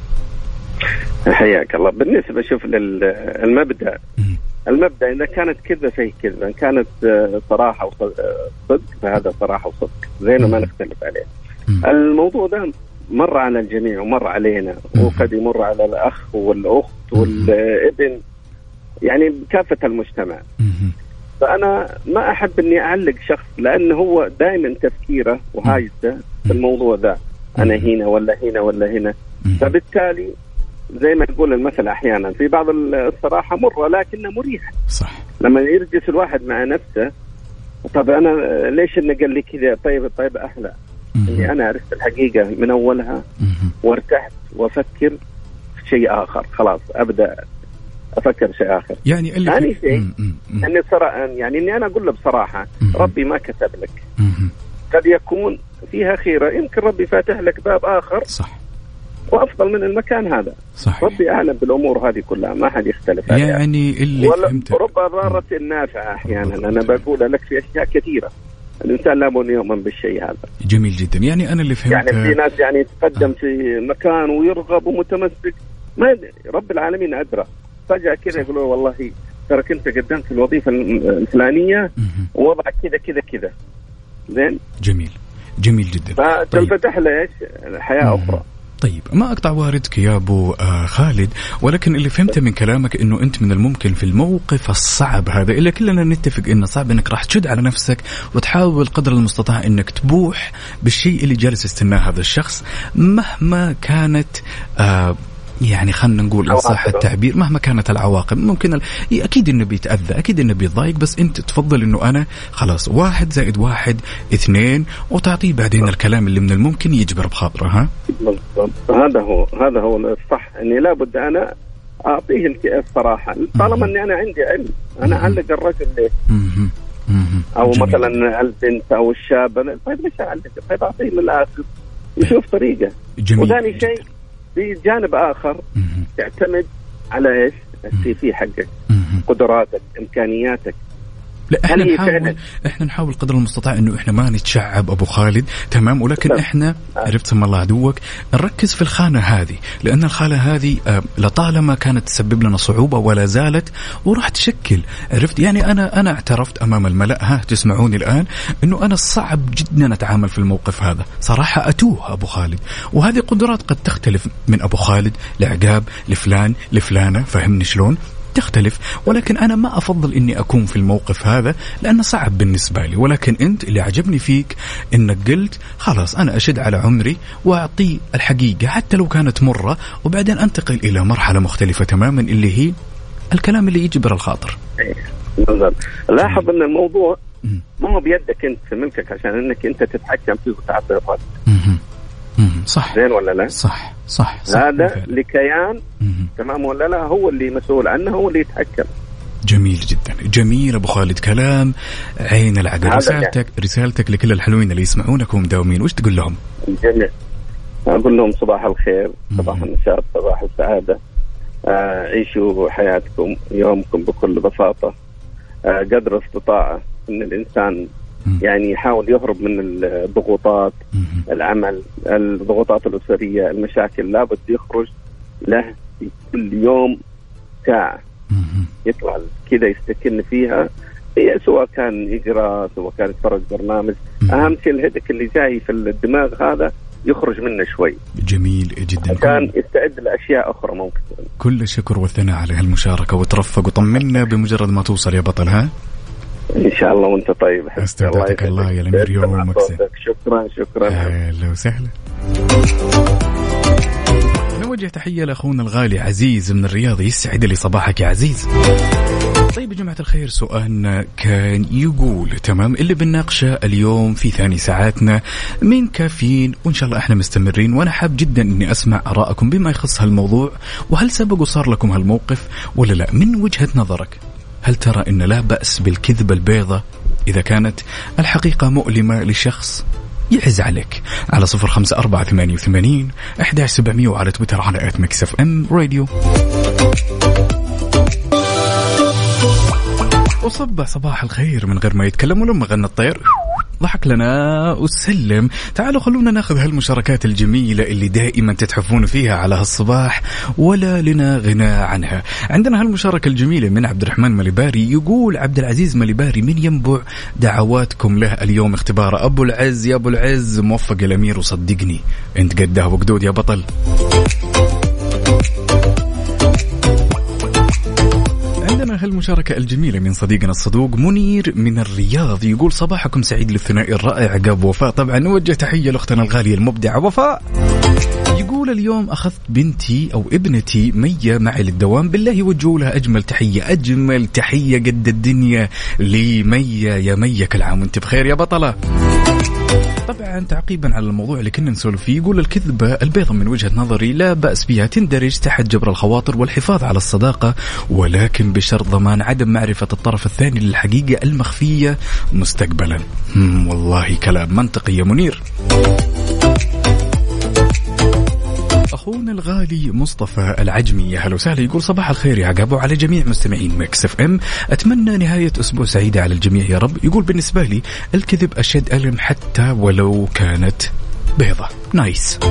S12: حياك الله. بالنسبة شوف للمبدأ، المبدأ إذا كانت كذبة فهي كذبة، إن كانت صراحة وصدق فهذا صراحة وصدق، زين وما نختلف عليه. الموضوع ده مر على الجميع ومر علينا، وقد يمر على الأخ والأخت والابن، يعني كافة المجتمع. فأنا ما أحب إني أعلق شخص لأنه هو دائما تفكيره وهايته في الموضوع ذا، أنا هنا ولا هنا ولا هنا. فبالتالي زي ما يقول المثل أحيانا في بعض الصراحة مرة لكنها مريحة.
S5: صح.
S12: لما يرجس الواحد مع نفسه، طب أنا ليش إنه قال لي كذا؟ طيب طيب أحلى إني أنا عرفت الحقيقة من أولها وارتحت وأفكر في شيء آخر. خلاص أبدأ أفكر شيء آخر.
S5: يعني اللي
S12: ثاني شيء إني صراحة يعني إني أنا أقول له بصراحة ربي ما كتب لك، قد يكون فيها خيرة، يمكن ربي فاتح لك باب آخر.
S5: صح.
S12: وأفضل من المكان هذا.
S5: صح.
S12: ربي أعلم بالأمور هذه كلها، ما حد يختلف عليها.
S5: يعني اللي فهمته
S12: رب ضارة نافعة أحيانا. أنا بقول لك في أشياء كثيرة الإنسان لابد يؤمن بالشيء هذا.
S5: جميل جدا. يعني أنا اللي فهمته
S12: يعني في ناس يعني يتقدم في مكان ويرغب ومتمسك، ما رب العالمين أدرى، فجأة كذا يقولوا والله ترى كنت قدمت الوظيفة الفلانية ووضعك كذا كذا كذا. زين.
S5: جميل جميل جدا.
S12: فتنفتح له إيش حياة أخرى.
S5: طيب ما أقطع واردك يا أبو آه خالد، ولكن اللي فهمته من كلامك إنه أنت من الممكن في الموقف الصعب هذا اللي كلنا نتفق إنه صعب إنك راح تشد على نفسك وتحاول قدر المستطاع إنك تبوح بالشيء اللي جالس يستناه هذا الشخص مهما كانت آه يعني خلنا نقول إن صح التعبير مهما كانت العواقب. ممكن ال... أكيد إنه بيتأذى، أكيد إنه بيضايق، بس أنت تفضل إنه أنا خلاص واحد زائد واحد اثنين وتعطيه بعدين الكلام اللي من الممكن يجبر بخاطره. ها
S12: هذا هو هذا هو الصح، إني لابد أنا أعطيه الصراحة طالما إني أنا عندي علم. أنا أعلق الرجل ليه أو جميل. مثلا البنت أو الشاب، طيب ليش أعلق؟ طيب أعطيه من الآخر يشوف طريقة. وثاني شيء في جانب آخر تعتمد على إيش السي في حقك، قدراتك، إمكانياتك.
S5: لا احنا نحاول احنا نحاول قدر المستطاع انه احنا ما نتشعب ابو خالد تمام، ولكن احنا عرفت سم الله عدوك نركز في الخانه هذه، لان الخانه هذه آه لطالما كانت تسبب لنا صعوبه ولا زالت وراح تشكل. عرفت يعني انا انا اعترفت امام الملأ، ها تسمعوني الان، انه انا صعب جدا اتعامل في الموقف هذا صراحه، اتوه ابو خالد. وهذه قدرات قد تختلف من ابو خالد لعقاب لفلان لفلانه، فهمني شلون تختلف، ولكن أنا ما أفضل إني أكون في الموقف هذا لأنه صعب بالنسبة لي. ولكن أنت اللي عجبني فيك إنك قلت خلاص أنا أشد على عمري وأعطيه الحقيقة حتى لو كانت مرة، وبعدين أنتقل إلى مرحلة مختلفة تماما اللي هي الكلام اللي يجبر الخاطر.
S12: لاحظ أن الموضوع ما هو بيدك أنت، في ملكك عشان أنك أنت تتحكم فيه وتعطيه الرد.
S5: صح.
S12: زين ولا لا؟
S5: صح صح, صح.
S12: هذا لكيان تمام ولا لا؟ هو اللي مسؤول عنه، هو اللي يتحكم.
S5: جميل جدا، جميل ابو خالد، كلام عين العقل. رسالتك يعني. رسالتك لكل الحلوين اللي يسمعونك ومداومين وش تقول لهم؟
S12: جميل. اقول لهم صباح الخير، صباح النشاط، صباح السعاده. آه عيشوا حياتكم يومكم بكل بساطه. آه قدر استطاعه ان الانسان يعني يحاول يهرب من الضغوطات، العمل، الضغوطات الأسرية، المشاكل، لابد يخرج له في كل يوم ساعة يطلع كذا يستكن فيها، سواء كان يقرأ سواء كان يتفرج برنامج. أهم شيء الهدك اللي جاي في الدماغ هذا يخرج منه شوي.
S5: جميل جدا.
S12: كان يستعد لأشياء أخرى ممكن.
S5: كل الشكر والثناء على هالمشاركة، وترفق وطمنا بمجرد ما توصل يا بطل. ها
S12: إن شاء الله وأنت طيب.
S5: استودعتك الله يا الأمير، يومك سعيد.
S12: شكرا شكرا.
S5: أهلا وسهلا. نوجه تحية لأخونا الغالي عزيز من الرياض، يسعد لي صباحك يا عزيز. طيب يا جماعة الخير، سؤالنا كان يقول تمام اللي بنناقشه اليوم في ثاني ساعاتنا من كافيين، وإن شاء الله إحنا مستمرين، وأنا حاب جدا إني أسمع آراءكم بما يخص هالموضوع، وهل سبق وصار لكم هالموقف ولا لا؟ من وجهة نظرك هل ترى إن لا بأس بالكذبة البيضة إذا كانت الحقيقة مؤلمة لشخص يعز عليك؟ على صفر خمسة أربعة ثمانية وثمانين أحد عشر سبعمية وعلى تويتر على آت ميكس إف إم راديو. وصبح صباح الخير من غير ما يتكلم، ولما غنى الطير ضحك لنا وسلم. تعالوا خلونا ناخذ هالمشاركات الجميلة اللي دائما تتحفون فيها على هالصباح ولا لنا غنى عنها. عندنا هالمشاركة الجميلة من عبد الرحمن مليباري، يقول عبد العزيز مليباري من ينبع، دعواتكم له اليوم اختبار. أبو العز يا أبو العز موفق الأمير، وصدقني أنت قدها وقدود يا بطل. عندنا هالمشاركة الجميلة من صديقنا الصدوق منير من الرياض، يقول صباحكم سعيد للثنائي الرائع عقاب وفاء. طبعا نوجه تحية لأختنا الغالية المبدعة وفاء. يقول اليوم أخذت بنتي أو ابنتي مية معي للدوام، بالله وجهوا لها أجمل تحية، أجمل تحية قد الدنيا لمية. يا مية كل عام وانت بخير يا بطلة. طبعا تعقيبا على الموضوع اللي كنا نسولف فيه، يقول الكذبة البيضة من وجهة نظري لا بأس بها، تندرج تحت جبر الخواطر والحفاظ على الصداقة، ولكن بشرط ضمان عدم معرفة الطرف الثاني للحقيقة المخفية مستقبلا. والله كلام منطقي يا منير. أخونا الغالي مصطفى العجمي يا هلا وسهلا، يقول صباح الخير يا عقاب وعلى جميع مستمعين ميكس اف ام، أتمنى نهاية أسبوع سعيدة على الجميع يا رب. يقول بالنسبة لي الكذب أشد ألم حتى ولو كانت بيضة. نايس.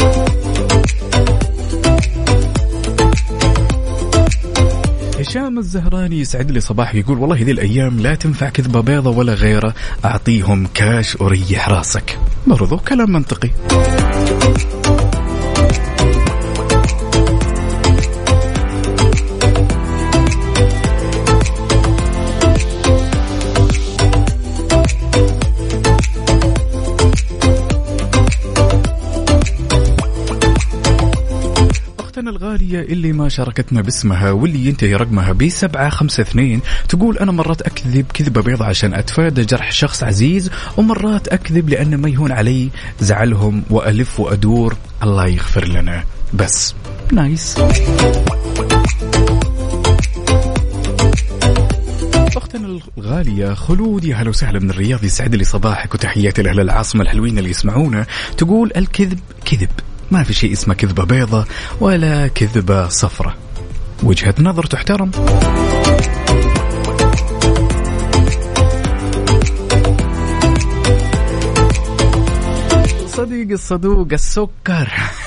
S5: هشام الزهراني يسعد لي صباح، يقول والله ذي الأيام لا تنفع كذبة بيضة ولا غيره، أعطيهم كاش وريح راسك. برضو كلام منطقي. الغالية اللي ما شاركتنا باسمها واللي ينتهي رقمها بسبعة خمسة اثنين، تقول أنا مرات أكذب كذبة بيضة عشان أتفادى جرح شخص عزيز، ومرات أكذب لأن ما يهون علي زعلهم وألف وأدور، الله يغفر لنا بس. نايس. أختنا الغالية خلود يا هلا وسهلا من الرياض، يسعد لي صباحك وتحياتي لأهل العاصمة الحلوين اللي يسمعونا. تقول الكذب كذب، ما في شيء اسمه كذبة بيضة ولا كذبة صفرة، وجهة نظر تحترم. صديق الصدوق السكر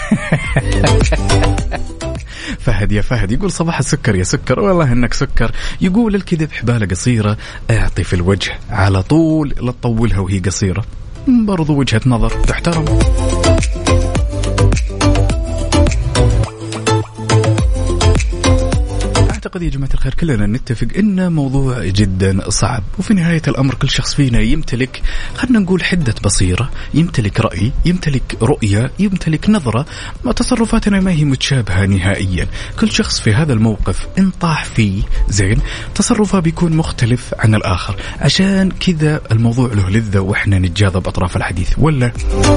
S5: فهد يا فهد، يقول صباح السكر يا سكر، والله انك سكر. يقول الكذب حبالة قصيرة، اعطي في الوجه على طول لا تطولها وهي قصيرة، برضو وجهة نظر تحترم. أعتقد يا جماعة الخير كلنا نتفق إن موضوع جدا صعب، وفي نهاية الأمر كل شخص فينا يمتلك، خلنا نقول حدة بصيرة، يمتلك رأي، يمتلك رؤية، يمتلك نظرة. ما تصرفاتنا ما هي متشابهة نهائيا، كل شخص في هذا الموقف إن طاح فيه زين تصرفه بيكون مختلف عن الآخر، عشان كذا الموضوع له لذة وإحنا نتجاذب أطراف الحديث. ولا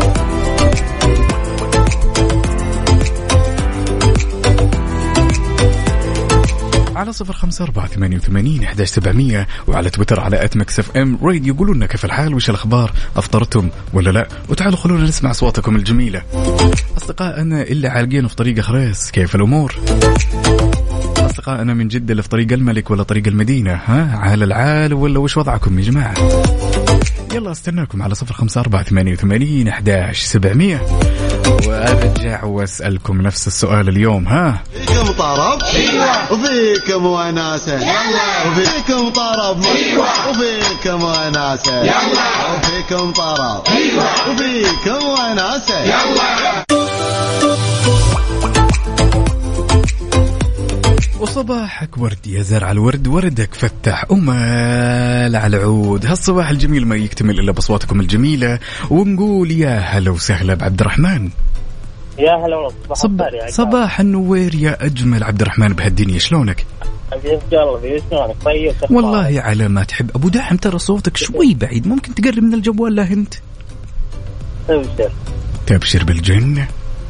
S5: على صفر خمسة أربعة ثمانية وثمانين أحد عشر سبعمية وعلى تويتر على آت ميكس إف إم راديو. يقولوا لنا كيف الحال، وش الأخبار، أفطرتم ولا لا؟ وتعالوا خلونا نسمع أصواتكم الجميلة. أصدقائنا اللي عالقين في طريق خريس كيف الأمور؟ أصدقائنا من جدة اللي في طريق الملك ولا طريق المدينة، ها عال العال ولا وش وضعكم يا جماعة؟ يلا استناكم على صفر خمسة أربعة ثمانية وثمانين أحد عشر سبعمية وأرجع وأسألكم نفس السؤال اليوم. ها
S6: فيكم طرب ايوه وفيكم وناسة يلا، وفيكم طرب ايوه وفيكم وناسة يلا، وفيكم طرب ايوه وفيكم وناسة يلا.
S5: وصباحك ورد يا زرع الورد، وردك فتح ومال على العود. هالصباح الجميل ما يكتمل إلا بصواتكم الجميلة، ونقول يا هلا وسهلا بعبد الرحمن.
S13: يا هلا والله.
S5: صب... صباح النوير يا أجمل عبد الرحمن بهالدنيا، شلونك؟
S13: حبيب قلبي شلونك؟ طيب
S5: والله على ما تحب. أبو داحم ترى صوتك شوي بعيد، ممكن تقرب من الجوال لا هنت؟
S13: تبشر
S5: تبشر بالجنة.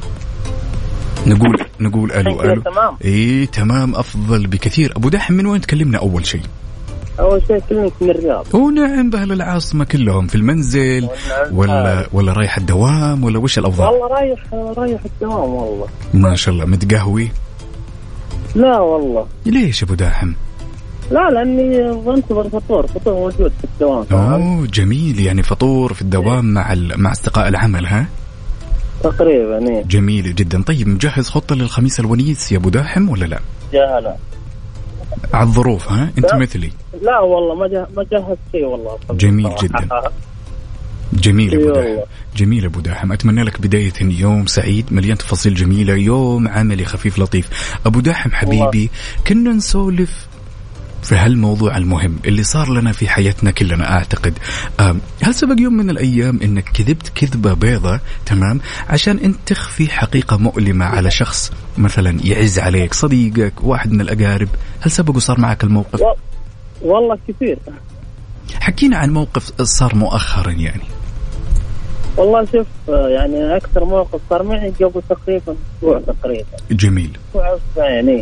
S5: نقول نقول ألو ألو.
S13: تمام.
S5: إيه تمام، أفضل بكثير. أبو داحم من وين تكلمنا أول شيء؟
S13: أول شيء كلمك من الرياض.
S5: ونعم بأهل العاصمة كلهم في المنزل ولا ولا رايح الدوام ولا وش الأوضاع؟
S13: والله رايح رايح الدوام والله.
S5: ما شاء الله. متقهوي؟
S13: لا والله.
S5: ليش أبو داحم؟
S13: لا لأني بنتظر فطور، فطور موجود في الدوام.
S5: أوه جميل، يعني فطور في الدوام مع مع أصدقاء العمل ها؟
S13: تقريبا إيه.
S5: جميل جدا. طيب مجهز خطة للخميس الونيس يا أبو داحم ولا لا؟
S13: لا
S5: على الظروف ها؟ أنت مثلي.
S13: لا والله ما ما جهز شيء والله.
S5: جميل جدا. جميل أبو داحم. جميل أبو داحم، أتمنى لك بداية يوم سعيد مليان تفاصيل جميلة، يوم عملي خفيف لطيف. أبو داحم حبيبي كنا نسولف في هالموضوع المهم اللي صار لنا في حياتنا كلنا أعتقد. هل سبق يوم من الأيام إنك كذبت كذبة بيضة تمام عشان أنت تخفي حقيقة مؤلمة على شخص مثلا يعز عليك، صديقك، واحد من الأقارب؟ هل سبق وصار معك الموقف؟
S13: والله كثير.
S5: حكينا عن موقف صار مؤخرا يعني.
S13: والله شوف يعني أكثر موقف صار معي قبل تقريبا أسبوع تقريبا.
S5: جميل.
S13: أسبوع يعني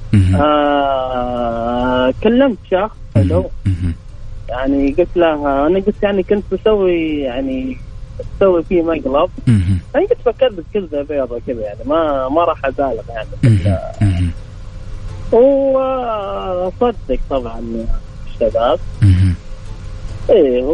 S13: آه كلمت شخص حلو، يعني قلت له أنا قلت يعني كنت بسوي يعني بسوي فيه مقلب، يعني قلت فكرت بكذا بيضة كذا يعني ما ما راح أبالغ يعني. وصدق طبعا الشباب ايه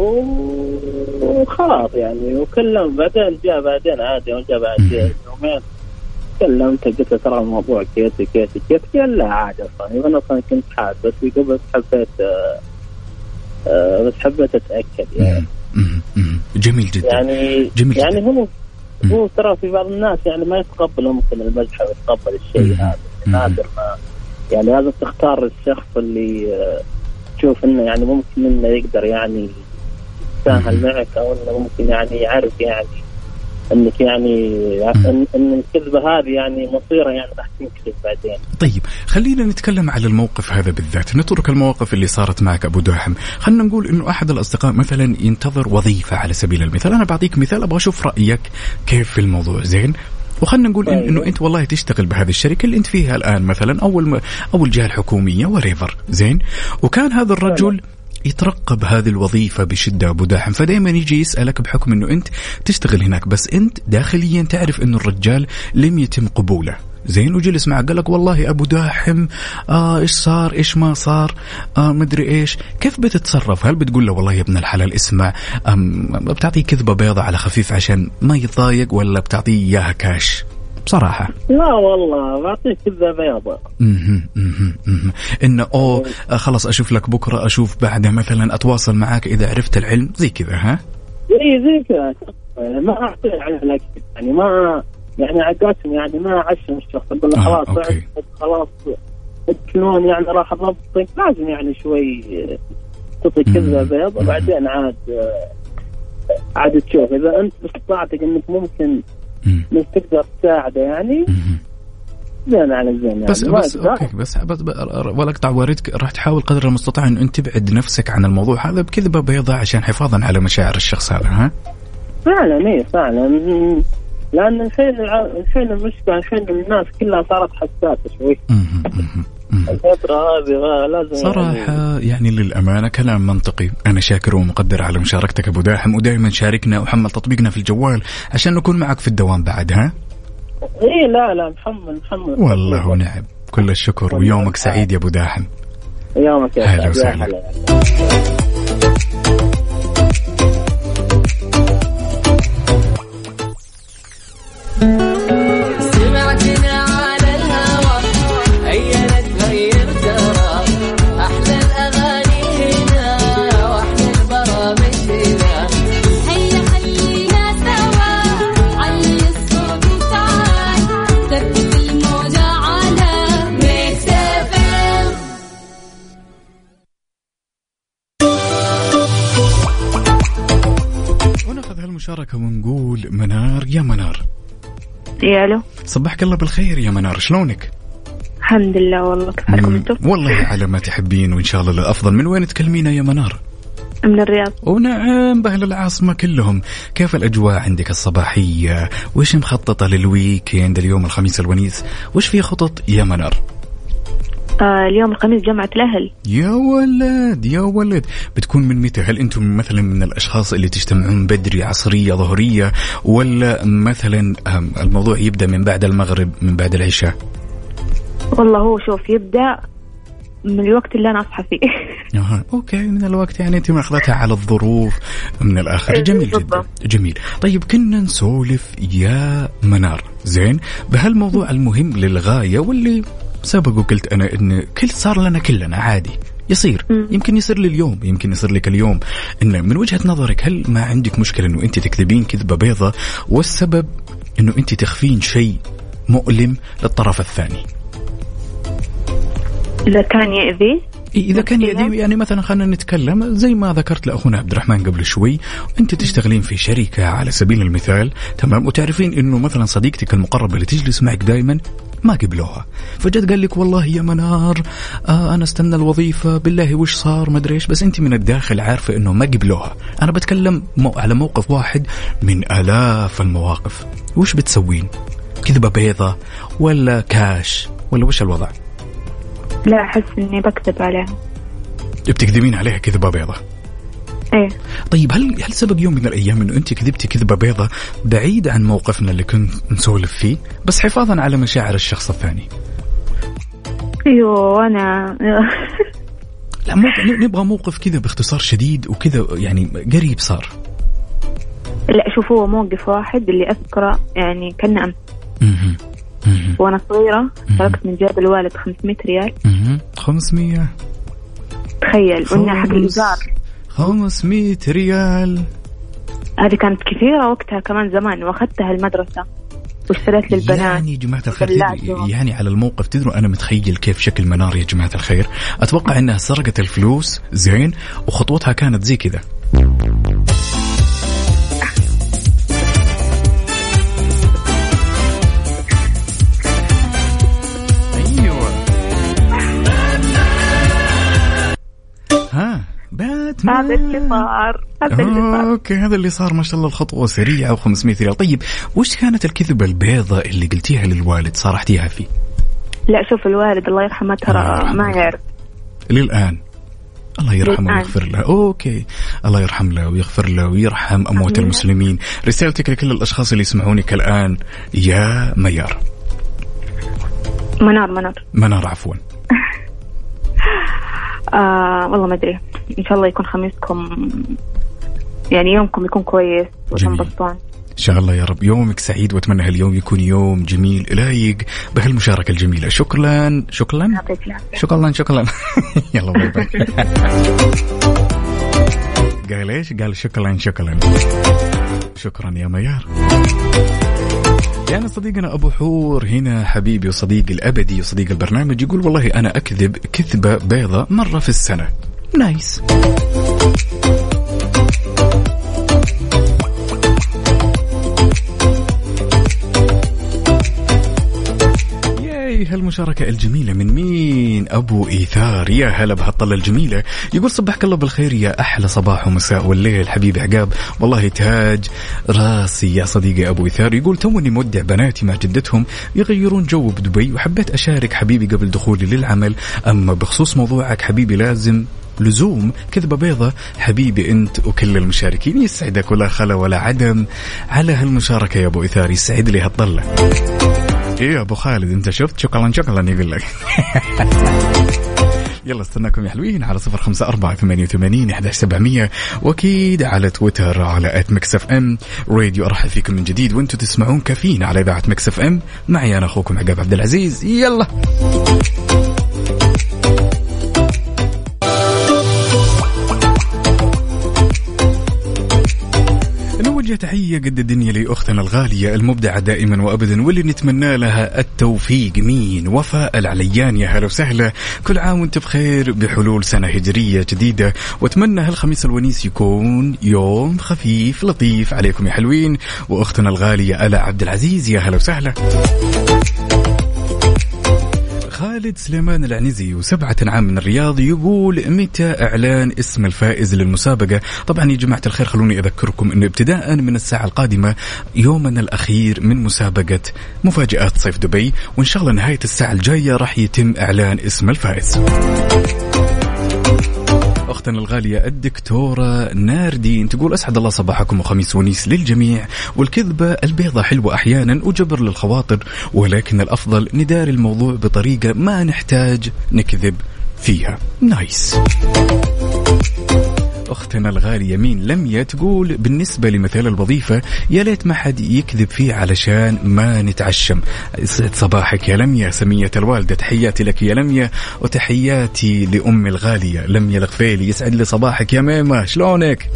S13: وخلاص يعني، وكلم بعدين جاء بعدين عادي وجاء بعد يومين كلمت قلت ترى الموضوع كيتي كيتي كيتي قال لا عادي اصلا انا اصلا كنت حاد بس قبل حبيت آه آه بس حبيت اتاكد يعني.
S5: جميل جدا
S13: يعني
S5: جميل
S13: يعني
S5: جدا.
S13: هو هو ترى في بعض الناس يعني ما يتقبل ممكن المزح ويتقبل الشيء هذا نادر، ما يعني لازم تختار الشخص اللي آه تشوف انه يعني ممكن انه يقدر يعني يتساهل معك او انه ممكن يعني يعرف يعني انك يعني ان, إن الكذبه هذه يعني مصيره يعني راح تنكشف بعدين.
S5: طيب خلينا نتكلم على الموقف هذا بالذات، نترك المواقف اللي صارت معك ابو داحم. خلينا نقول انه احد الاصدقاء مثلا ينتظر وظيفه على سبيل المثال، انا بعطيك مثال ابغى اشوف رايك كيف في الموضوع زين. وخلنا نقول إن إنه أنت والله تشتغل بهذه الشركة اللي أنت فيها الآن مثلا أول م... أول جهة الحكومية وريفر زين، وكان هذا الرجل يترقب هذه الوظيفة بشدة أبو داحم، فدائما يجي يسألك بحكم إنه أنت تشتغل هناك، بس أنت داخليا تعرف إنه الرجال لم يتم قبوله زين، وجلس معك قال لك والله أبو داحم آه إيش صار إيش ما صار آه مدري إيش. كيف بتتصرف؟ هل بتقول له والله يا ابن الحلال اسمع بتعطيه كذبة بيضة على خفيف عشان ما يتضايق، ولا بتعطيه إياها كاش بصراحة؟
S13: لا والله بعطيه كذبة بيضة.
S5: اها اها اها انه اوه خلاص اشوف لك بكرة، اشوف بعدها مثلا، اتواصل معك اذا عرفت العلم زي كذا. ها
S13: اي زي كذا ما اعطيه على يعني ما يعني عقاتهم يعني ما عشم الشخص اقول له خلاص
S5: آه،
S13: خلاص شلون يعني راح اضبطك، لازم يعني شوي تعطي كذبة بيضة وبعدين عاد عاد تشوف اذا انت باستطاعتك انك ممكن مش تقدر تساعده يعني زين على زين يعني.
S5: بس بس اوكي بس بس ولا اقطع واردك، راح تحاول قدر المستطاع ان انت تبعد نفسك عن الموضوع هذا بكذبة بيضاء عشان حفاظا على مشاعر الشخص هذا. ها
S13: فعلا ايه فعلا، لان الحين الحين المشكلة الحين الناس كلها صارت حساسة شوي الفترة هذه لازم
S5: صراحة يعني, يعني للأمانة كلام منطقي. أنا شاكر ومقدر على مشاركتك أبو داحم، ودائما شاركنا وحمل تطبيقنا في الجوال عشان نكون معك في الدوام بعد. ها
S13: إيه لا لا محمد محمد
S5: والله ونعم، كل الشكر ويومك سعيد يا أبو داحم.
S13: يومك يا
S5: هلا وسهلا. ونأخذ هالمشاركة ونقول منار يا منار
S14: يا الو.
S5: صبحك الله بالخير يا منار، شلونك؟
S14: الحمد لله والله، كيف حالكم انتم؟
S5: والله على ما تحبين وان شاء الله للافضل. من وين تكلمينا يا منار؟
S14: من الرياض.
S5: ونعم بأهل العاصمة كلهم. كيف الأجواء عندك الصباحية؟ وش مخططة للويكند اليوم الخميس الونيس؟ وش في خطط يا منار؟
S14: آه اليوم الخميس جمعة الأهل.
S5: يا ولد يا ولد، بتكون من متى؟ هل أنتم مثلا من الأشخاص اللي تجتمعون بدري عصرية ظهرية، ولا مثلا الموضوع يبدأ من بعد المغرب من بعد العشاء؟
S14: والله هو شوف يبدأ من الوقت اللي أنا أصحى فيه.
S5: أها أوكي، من الوقت يعني أنت مأخذتها على الظروف من الآخر. جميل جدا جميل. طيب كنا نسولف يا منار زين بهالموضوع المهم للغاية، واللي سبق وقلت أنا إن كل صار لنا كلنا عادي يصير. م. يمكن يصير لي اليوم، يمكن يصير لك اليوم. إن من وجهة نظرك هل ما عندك مشكلة إنه أنت تكذبين كذبة بيضة، والسبب إنه أنت تخفين شيء مؤلم للطرف الثاني؟
S14: إذا كان يأذي
S5: إذا كان يأذي يعني مثلا خلينا نتكلم زي ما ذكرت لأخونا عبد الرحمن قبل شوي، أنت تشتغلين في شركة على سبيل المثال، تمام، وتعرفين إنه مثلا صديقتك المقربة اللي تجلس معك دائما ما قبلوها، فجأة قال لك والله يا منار آه أنا استنى الوظيفة، بالله وش صار ما أدري إيش، بس أنت من الداخل عارفة إنه ما قبلوها. أنا بتكلم مو على موقف واحد من آلاف المواقف. وش بتسوين؟ كذبة بيضة ولا كاش ولا وش الوضع؟
S14: لا أحس إني بكذب عليها.
S5: بتكذبين عليها كذبة بيضة؟
S14: إيه.
S5: طيب هل هل سبق يوم من الأيام إنه أنت كذبتي كذبة بيضة بعيد عن موقفنا اللي كنت نسولف فيه، بس حفاظا على مشاعر الشخص الثاني؟
S14: أيوه أنا
S5: لا موقف، نبغى موقف كذا باختصار شديد وكذا يعني قريب صار.
S14: لا شوف، هو موقف واحد اللي أذكره يعني كان أمس. وأنا صغيرة تركت من جاب الوالد خمسمية ريال.
S5: خمسمية
S14: تخيل، وإنها حق الإيجار
S5: خمسمية ريال.
S14: هذه كانت كثيرة وقتها كمان زمان، وأخذتها المدرسة واشتريت للبنات.
S5: يعني جماعة الخير يعني على الموقف تدروا أنا متخيل كيف شكل منار يا جماعة الخير. أتوقع أنها سرقت الفلوس زين، وخطوتها كانت زي كذا. ها باتمان.
S14: هذا اللي صار هذا اللي صار
S5: اوكي هذا اللي صار. ما شاء الله الخطوة سريعة وخمسمية ريال. طيب وش كانت الكذبة البيضة اللي قلتيها للوالد صارحتيها فيه؟
S14: لا شوف الوالد الله يرحمه ترى آه. ما يعرف
S5: للآن. الله يرحمه ويغفر له. اوكي الله يرحم له ويغفر له ويرحم اموات المسلمين. رسالتك لكل الاشخاص اللي يسمعونك الان يا ميار.
S14: منار منار
S5: منار عفوا.
S14: آه والله ما أدري، إن شاء الله يكون خميسكم يعني يومكم يكون كويس وتنبسطون
S5: إن شاء الله يا رب. يومك سعيد وأتمنى هاليوم يكون يوم جميل لايق بهالمشاركة الجميلة. شكرا شكرا شكرا شكرا يلا باي باي. قال إيش؟ قال شكرا شكرا شكرا يا ميار. يعني صديقنا أبو حور هنا حبيبي وصديقي الأبدي وصديق البرنامج يقول والله أنا أكذب كذبة بيضة مرة في السنة. نايس. هالمشاركة الجميلة من مين؟ أبو إيثار. يا هلا بهالطلة الجميلة. يقول صبحك الله بالخير يا أحلى صباح ومساء والليل حبيبي عقاب، والله تاج راسي يا صديقي أبو إيثار. يقول توني مودع بناتي مع جدتهم يغيرون جو بدبي، وحبيت أشارك حبيبي قبل دخولي للعمل. أما بخصوص موضوعك حبيبي لازم لزوم كذبة بيضة حبيبي أنت وكل المشاركين. يسعدك ولا خلا ولا عدم على هالمشاركة يا أبو إيثار، يسعد لي هالطلة. ايه يا ابو خالد انت شفت؟ شكرا شكرا يقول لك. يلا استناكم يا حلوين على صفر خمسة أربعة ثمانية وثمانين أحد عشر سبعمية، واكيد على تويتر على ات ميكس اف ام راديو. ارحب فيكم من جديد وانتم تسمعون كافيين على اذاعه ميكس اف ام. معي انا اخوكم عقاب عبد العزيز. يلا نوجه تحية تحية قد الدنيا لأختنا الغالية المبدعة دائما وأبدا واللي نتمنى لها التوفيق. مين؟ وفاء العليان، يا هلا وسهلا، كل عام وانت بخير بحلول سنة هجرية جديدة، واتمنى هالخميس الونيس يكون يوم خفيف لطيف عليكم يا حلوين. وأختنا الغالية ألا عبد العزيز، يا هلا وسهلا. خالد سليمان العنزي وسبعة عام من الرياض يقول متى إعلان اسم الفائز للمسابقة؟ طبعا يا جماعة الخير خلوني أذكركم أنه ابتداء من الساعة القادمة يومنا الأخير من مسابقة مفاجآت صيف دبي، وإن شاء الله نهاية الساعة الجاية راح يتم إعلان اسم الفائز. أختنا الغالية الدكتورة ناردين تقول أسعد الله صباحكم وخميس ونيس للجميع، والكذبة البيضة حلوة أحيانا وجبر للخواطر، ولكن الأفضل ندار الموضوع بطريقة ما نحتاج نكذب فيها. نايس. أختنا الغالية مين لميا تقول بالنسبة لمثال الوظيفة يا ليت ما حد يكذب فيه علشان ما نتعشم. يسعد صباحك يا لميا سمية الوالدة، تحياتي لك يا لميا وتحياتي لأمي الغالية لميا الغفيلي. يسعد لي صباحك يا ميمة، شلونك؟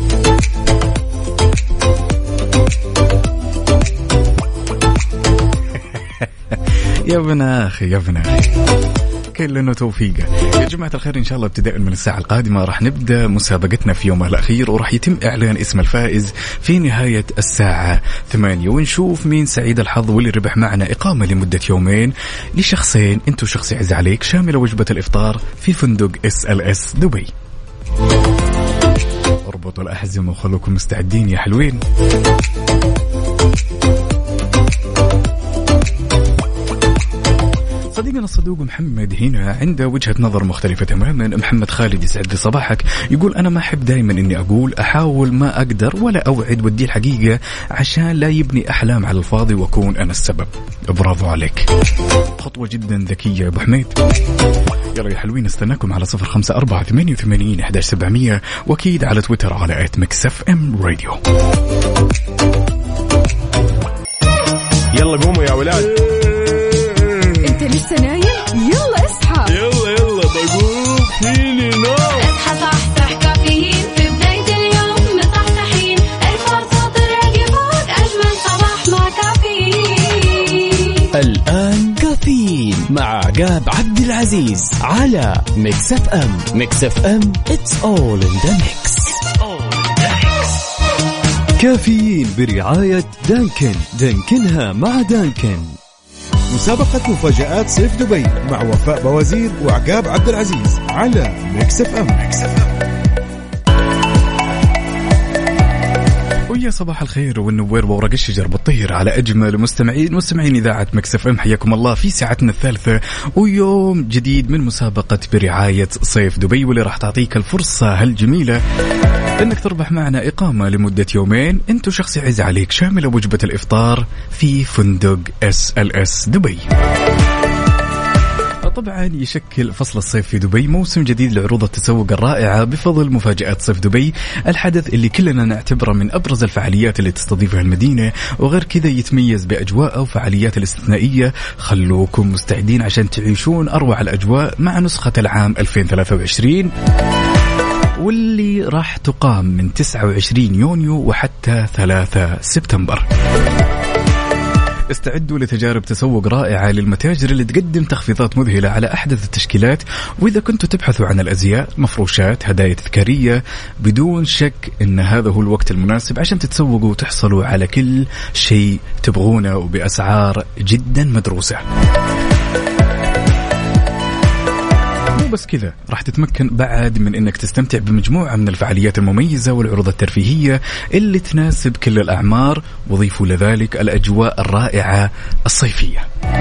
S5: يا ابن أخي يا ابن أخي كلنا توفيقه. يا جماعة الخير إن شاء الله ابتداء من الساعة القادمة راح نبدأ مسابقتنا في يومها الأخير، وراح يتم إعلان اسم الفائز في نهاية الساعة ثمانية، ونشوف مين سعيد الحظ واللي ربح معنا إقامة لمدة يومين لشخصين، أنتو شخص يعز عليك، شاملة وجبة الإفطار في فندق اس ال اس دبي. اربطوا الأحزمة وخلوكم مستعدين يا حلوين. صديقنا الصدوق محمد هنا عنده وجهة نظر مختلفة تماما. محمد خالد يسعد لي صباحك، يقول أنا ما أحب دائما إني أقول أحاول ما أقدر ولا أوعد ودي الحقيقة عشان لا يبني أحلام على الفاضي وأكون أنا السبب. برافو عليك، خطوة جدا ذكية يا أبو حميد. يلا يا حلوين استناكم على صفر خمسة أربعة ثمانية وثمانين أحد عشر سبعمية، وأكيد على تويتر على آت ميكس إف إم راديو.
S1: يلا قوموا يا ولاد.
S2: انت لسه نايم؟ يلا اصحى.
S1: يلا يلا بقوم فيني نوم.
S3: اصحى صحصح كافيين في بداية اليوم مصحصحين، الفرصة تراقي فوق أجمل صباح مع كافيين.
S8: الآن كافيين مع عقاب عبد العزيز على ميكس اف ام. ميكس اف ام it's all in the mix.
S10: كافيين برعاية دانكن، دانكنها مع دانكن.
S15: مسابقة مفاجآت صيف دبي مع وفاء بوازير وعقاب عبد العزيز على ميكس اف ام.
S5: ويا صباح الخير والنوير وورق الشجر بالطير على أجمل مستمعين مستمعين إذاعة ميكس إف إم. حياكم الله في ساعتنا الثالثة ويوم جديد من مسابقة برعاية صيف دبي، واللي راح تعطيك الفرصة هالجميلة انك تربح معنا إقامة لمدة يومين انت وشخص يعز عليك، شاملة وجبة الإفطار في فندق اس ال اس دبي. طبعا يشكل فصل الصيف في دبي موسم جديد لعروض التسوق الرائعة بفضل مفاجآت صيف دبي، الحدث اللي كلنا نعتبره من أبرز الفعاليات اللي تستضيفها المدينة، وغير كذا يتميز بأجواء وفعاليات الاستثنائية. خلوكم مستعدين عشان تعيشون أروع الأجواء مع نسخة العام ألفين وثلاثة وعشرين، واللي راح تقام من تسعة وعشرين يونيو وحتى ثلاثة سبتمبر. استعدوا لتجارب تسوق رائعة للمتاجر اللي تقدم تخفيضات مذهلة على أحدث التشكيلات، وإذا كنتوا تبحثوا عن الأزياء، مفروشات، هدايا تذكارية، بدون شك إن هذا هو الوقت المناسب عشان تتسوقوا وتحصلوا على كل شيء تبغونه وبأسعار جدا مدروسة. بس كذا راح تتمكن بعد من انك تستمتع بمجموعة من الفعاليات المميزة والعروض الترفيهية اللي تناسب كل الأعمار، وضيفوا لذلك الأجواء الرائعة الصيفية.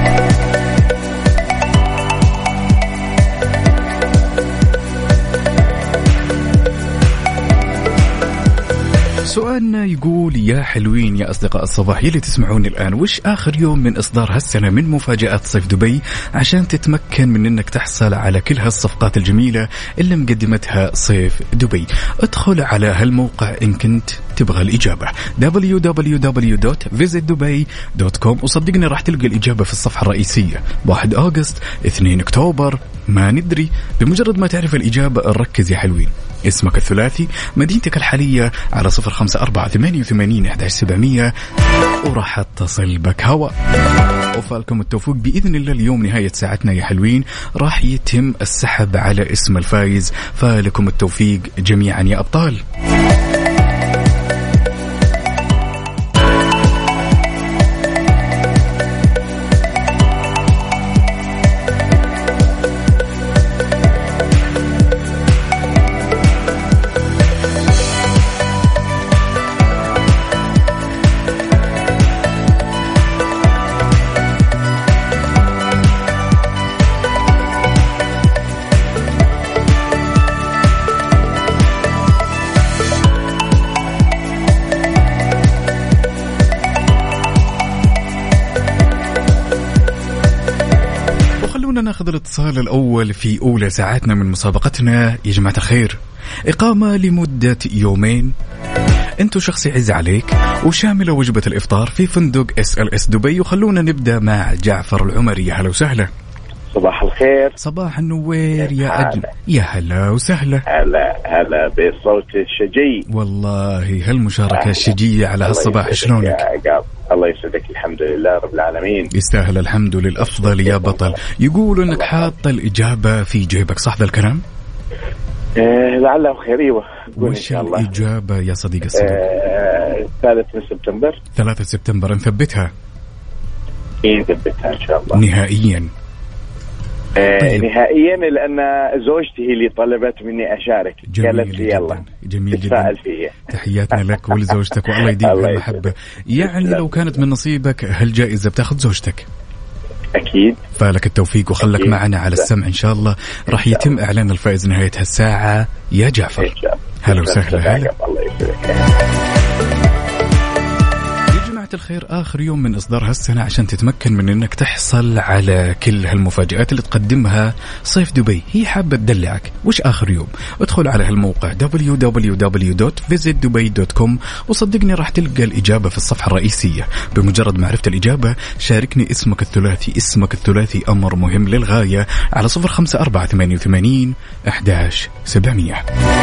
S5: سؤالنا يقول يا حلوين يا أصدقاء الصباح يلي تسمعوني الآن، وش آخر يوم من إصدار هالسنة من مفاجآت صيف دبي عشان تتمكن من أنك تحصل على كل هالصفقات الجميلة اللي مقدمتها صيف دبي؟ ادخل على هالموقع إن كنت تبغى الإجابة دبليو دبليو دبليو دوت فيزيت دبي دوت كوم، وصدقني راح تلقى الإجابة في الصفحة الرئيسية واحد أغسطس، اثنين أكتوبر، ما ندري. بمجرد ما تعرف الإجابة نركز يا حلوين. اسمك الثلاثي، مدينتك الحالية، على صفر خمسة أربعة ثمانية وثمانين أحد عشر سبعمية، وراح اتصل بك هوا. وفالكم التوفيق بإذن الله. اليوم نهاية ساعتنا يا حلوين راح يتم السحب على اسم الفائز، فالكم التوفيق جميعا يا أبطال. ناخذ الاتصال الأول في أولى ساعاتنا من مسابقتنا يا جماعة الخير. إقامة لمدة يومين، أنتو شخص يعز عليك، وشاملة وجبة الإفطار في فندق اس ال اس دبي. وخلونا نبدأ مع جعفر العمري. هلا وسهلا.
S16: صباح الخير.
S5: صباح النوير يا أجل. يا هلا وسهلا.
S16: هلا هلا بالصوت الشجي.
S5: والله هالمشاركة الشجية على هالصباح. شلونك؟
S16: الله يسعدك. الحمد لله رب العالمين.
S5: يستاهل الحمد للأفضل يا بطل. يقولوا انك حاط الإجابة في جيبك، صح ذا الكلام؟
S16: آه لعله خير. ايوه.
S5: وش الإجابة يا صديق الصدوق؟
S16: آه ثالث من سبتمبر.
S5: ثلاثة سبتمبر. نثبتها؟
S16: ايه نثبتها ان شاء الله.
S5: نهائيا؟
S16: آه طيب. نهائيا، لأن زوجتي هي اللي طلبت مني أشارك. قالت لي يلا.
S5: جميل جدا. تحياتنا لك ولزوجتك والله يديم المحبة. يعني لو كانت من نصيبك هالجائزة بتاخذ زوجتك؟
S16: أكيد.
S5: فالك التوفيق وخلك أكيد. معنا على السمع إن شاء الله. راح يتم إعلان الفائز نهاية هالساعة يا جعفر. هلا وسهلا. هلا. الخير آخر يوم من إصدار هالسنة عشان تتمكن من أنك تحصل على كل هالمفاجآت اللي تقدمها صيف دبي. هي حابة تدلعك. وش آخر يوم؟ ادخل على هالموقع دبليو دبليو دبليو دوت فيزيت دبي دوت كوم وصدقني راح تلقى الإجابة في الصفحة الرئيسية. بمجرد ما عرفت الإجابة شاركني اسمك الثلاثي. اسمك الثلاثي أمر مهم للغاية على صفر خمسة أربعة ثمانية وثمانين أحد عشر سبعمية.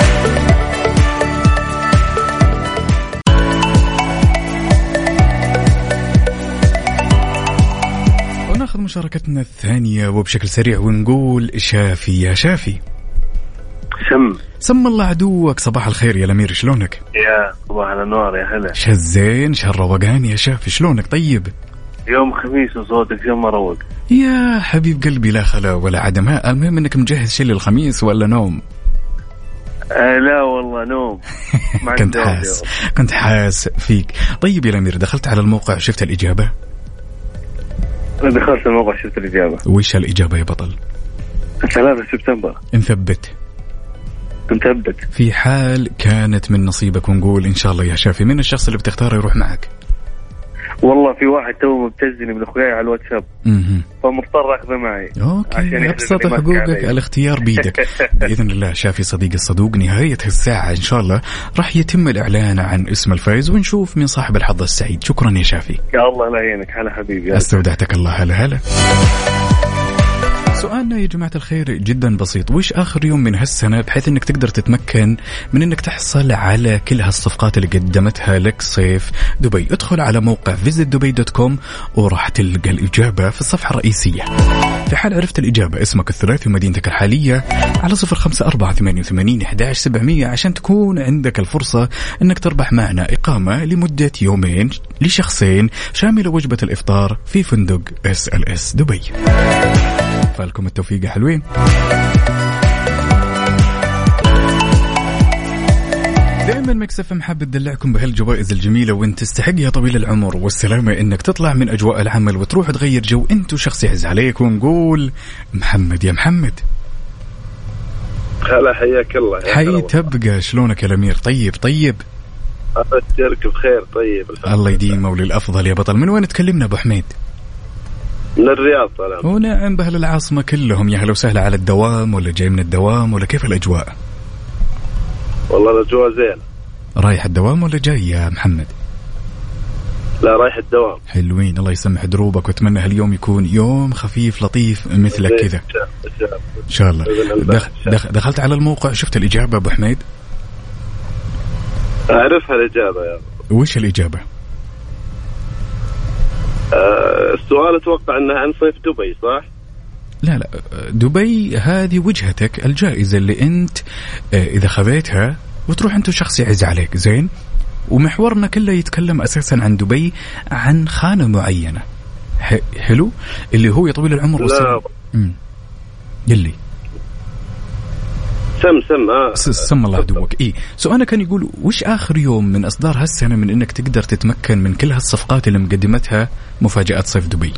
S5: ناخذ مشاركتنا الثانية وبشكل سريع ونقول شافي يا شافي.
S17: سم
S5: سم الله عدوك. صباح الخير يا الأمير، شلونك؟
S17: يا صباح النور يا هلا.
S5: شزين شهروقان يا شافي، شلونك؟ طيب
S17: يوم خميس وصوتك جم مروق
S5: يا حبيب قلبي. لا خلا ولا عدم. ها المهم انك مجهز شيء للخميس ولا نوم؟
S17: آه لا والله نوم.
S5: كنت حاس كنت حاس فيك. طيب يا الأمير، دخلت على الموقع شفت الإجابة؟
S17: دخلت الموقع شفت الإجابة.
S5: وش الإجابة يا بطل؟
S17: ثلاثة سبتمبر.
S5: نثبت؟
S17: نثبت.
S5: في حال كانت من نصيبك ونقول إن شاء الله يا شافي من الشخص اللي بتختاره يروح معك؟
S17: والله في واحد تو مبتزني من أخوياي على الواتساب
S5: امم
S17: فمضطر أخذه معي.
S5: أوكي، أبسط حقوقك الاختيار بيدك. بإذن الله شافي صديق الصدوق نهاية الساعة إن شاء الله راح يتم الإعلان عن اسم الفائز ونشوف من صاحب الحظ السعيد. شكرا يا شافي.
S17: يا الله لا يعينك. هلا حبيبي.
S5: استودعتك الله. هلا هلا. سؤالنا يا جماعة الخير جدا بسيط. وش آخر يوم من هالسنة بحيث أنك تقدر تتمكن من أنك تحصل على كل هالصفقات اللي قدمتها لك صيف دبي؟ ادخل على موقع فيزيت دبي دوت كوم وراح تلقى الإجابة في الصفحة الرئيسية. في حال عرفت الإجابة اسمك الثلاثي ومدينتك الحالية على صفر خمسة أربعة ثمانية وثمانين أحد عشر سبعمية عشان تكون عندك الفرصة أنك تربح معنا إقامة لمدة يومين لشخصين شاملة وجبة الإفطار في فندق اس ال اس دبي. فالكم التوفيق يا حلوين. دائما مكسف محب تدلعكم بهالجوائز الجميلة وانت تستحق يا طويل العمر والسلامة انك تطلع من اجواء العمل وتروح تغير جو انت وشخص يعز عليك. ونقول محمد يا محمد.
S17: هلا حياك الله.
S5: حي تبقى. شلونك يا الأمير؟ طيب طيب
S17: أفكرك بخير. طيب
S5: الله يديمه وللأفضل يا بطل. من وين تكلمنا أبو حميد؟
S17: من الرياض طبعا.
S5: ونعم بأهل العاصمة كلهم. يا هلا وسهلا. على الدوام ولا جاي من الدوام ولا كيف الأجواء؟
S17: والله الأجواء زين.
S5: رايح الدوام ولا جاي يا محمد؟
S17: لا رايح الدوام.
S5: حلوين. الله يسمح دروبك واتمنى هاليوم يكون يوم خفيف لطيف مثلك كذا. إن شاء الله. دخ... دخ... دخلت على الموقع شفت الإجابة أبو حميد؟
S12: أعرفها الإجابة يا أبو.
S5: وش الإجابة؟
S12: أه السؤال أتوقع أنها عن صيف دبي صح؟
S5: لا لا دبي هذه وجهتك الجائزة اللي أنت إذا خذيتها وتروح أنت شخص يعز عليك زين. ومحورنا كله يتكلم أساسا عن دبي عن خانة معينة حلو اللي هو يا طويل العمر
S12: لا
S5: يلي
S12: سم سم آه.
S5: سم الله عدوك. إيه سؤالنا كان يقول وش آخر يوم من إصدار هالسنة من إنك تقدر تتمكن من كل هالصفقات اللي مقدمتها مفاجآت صيف دبي؟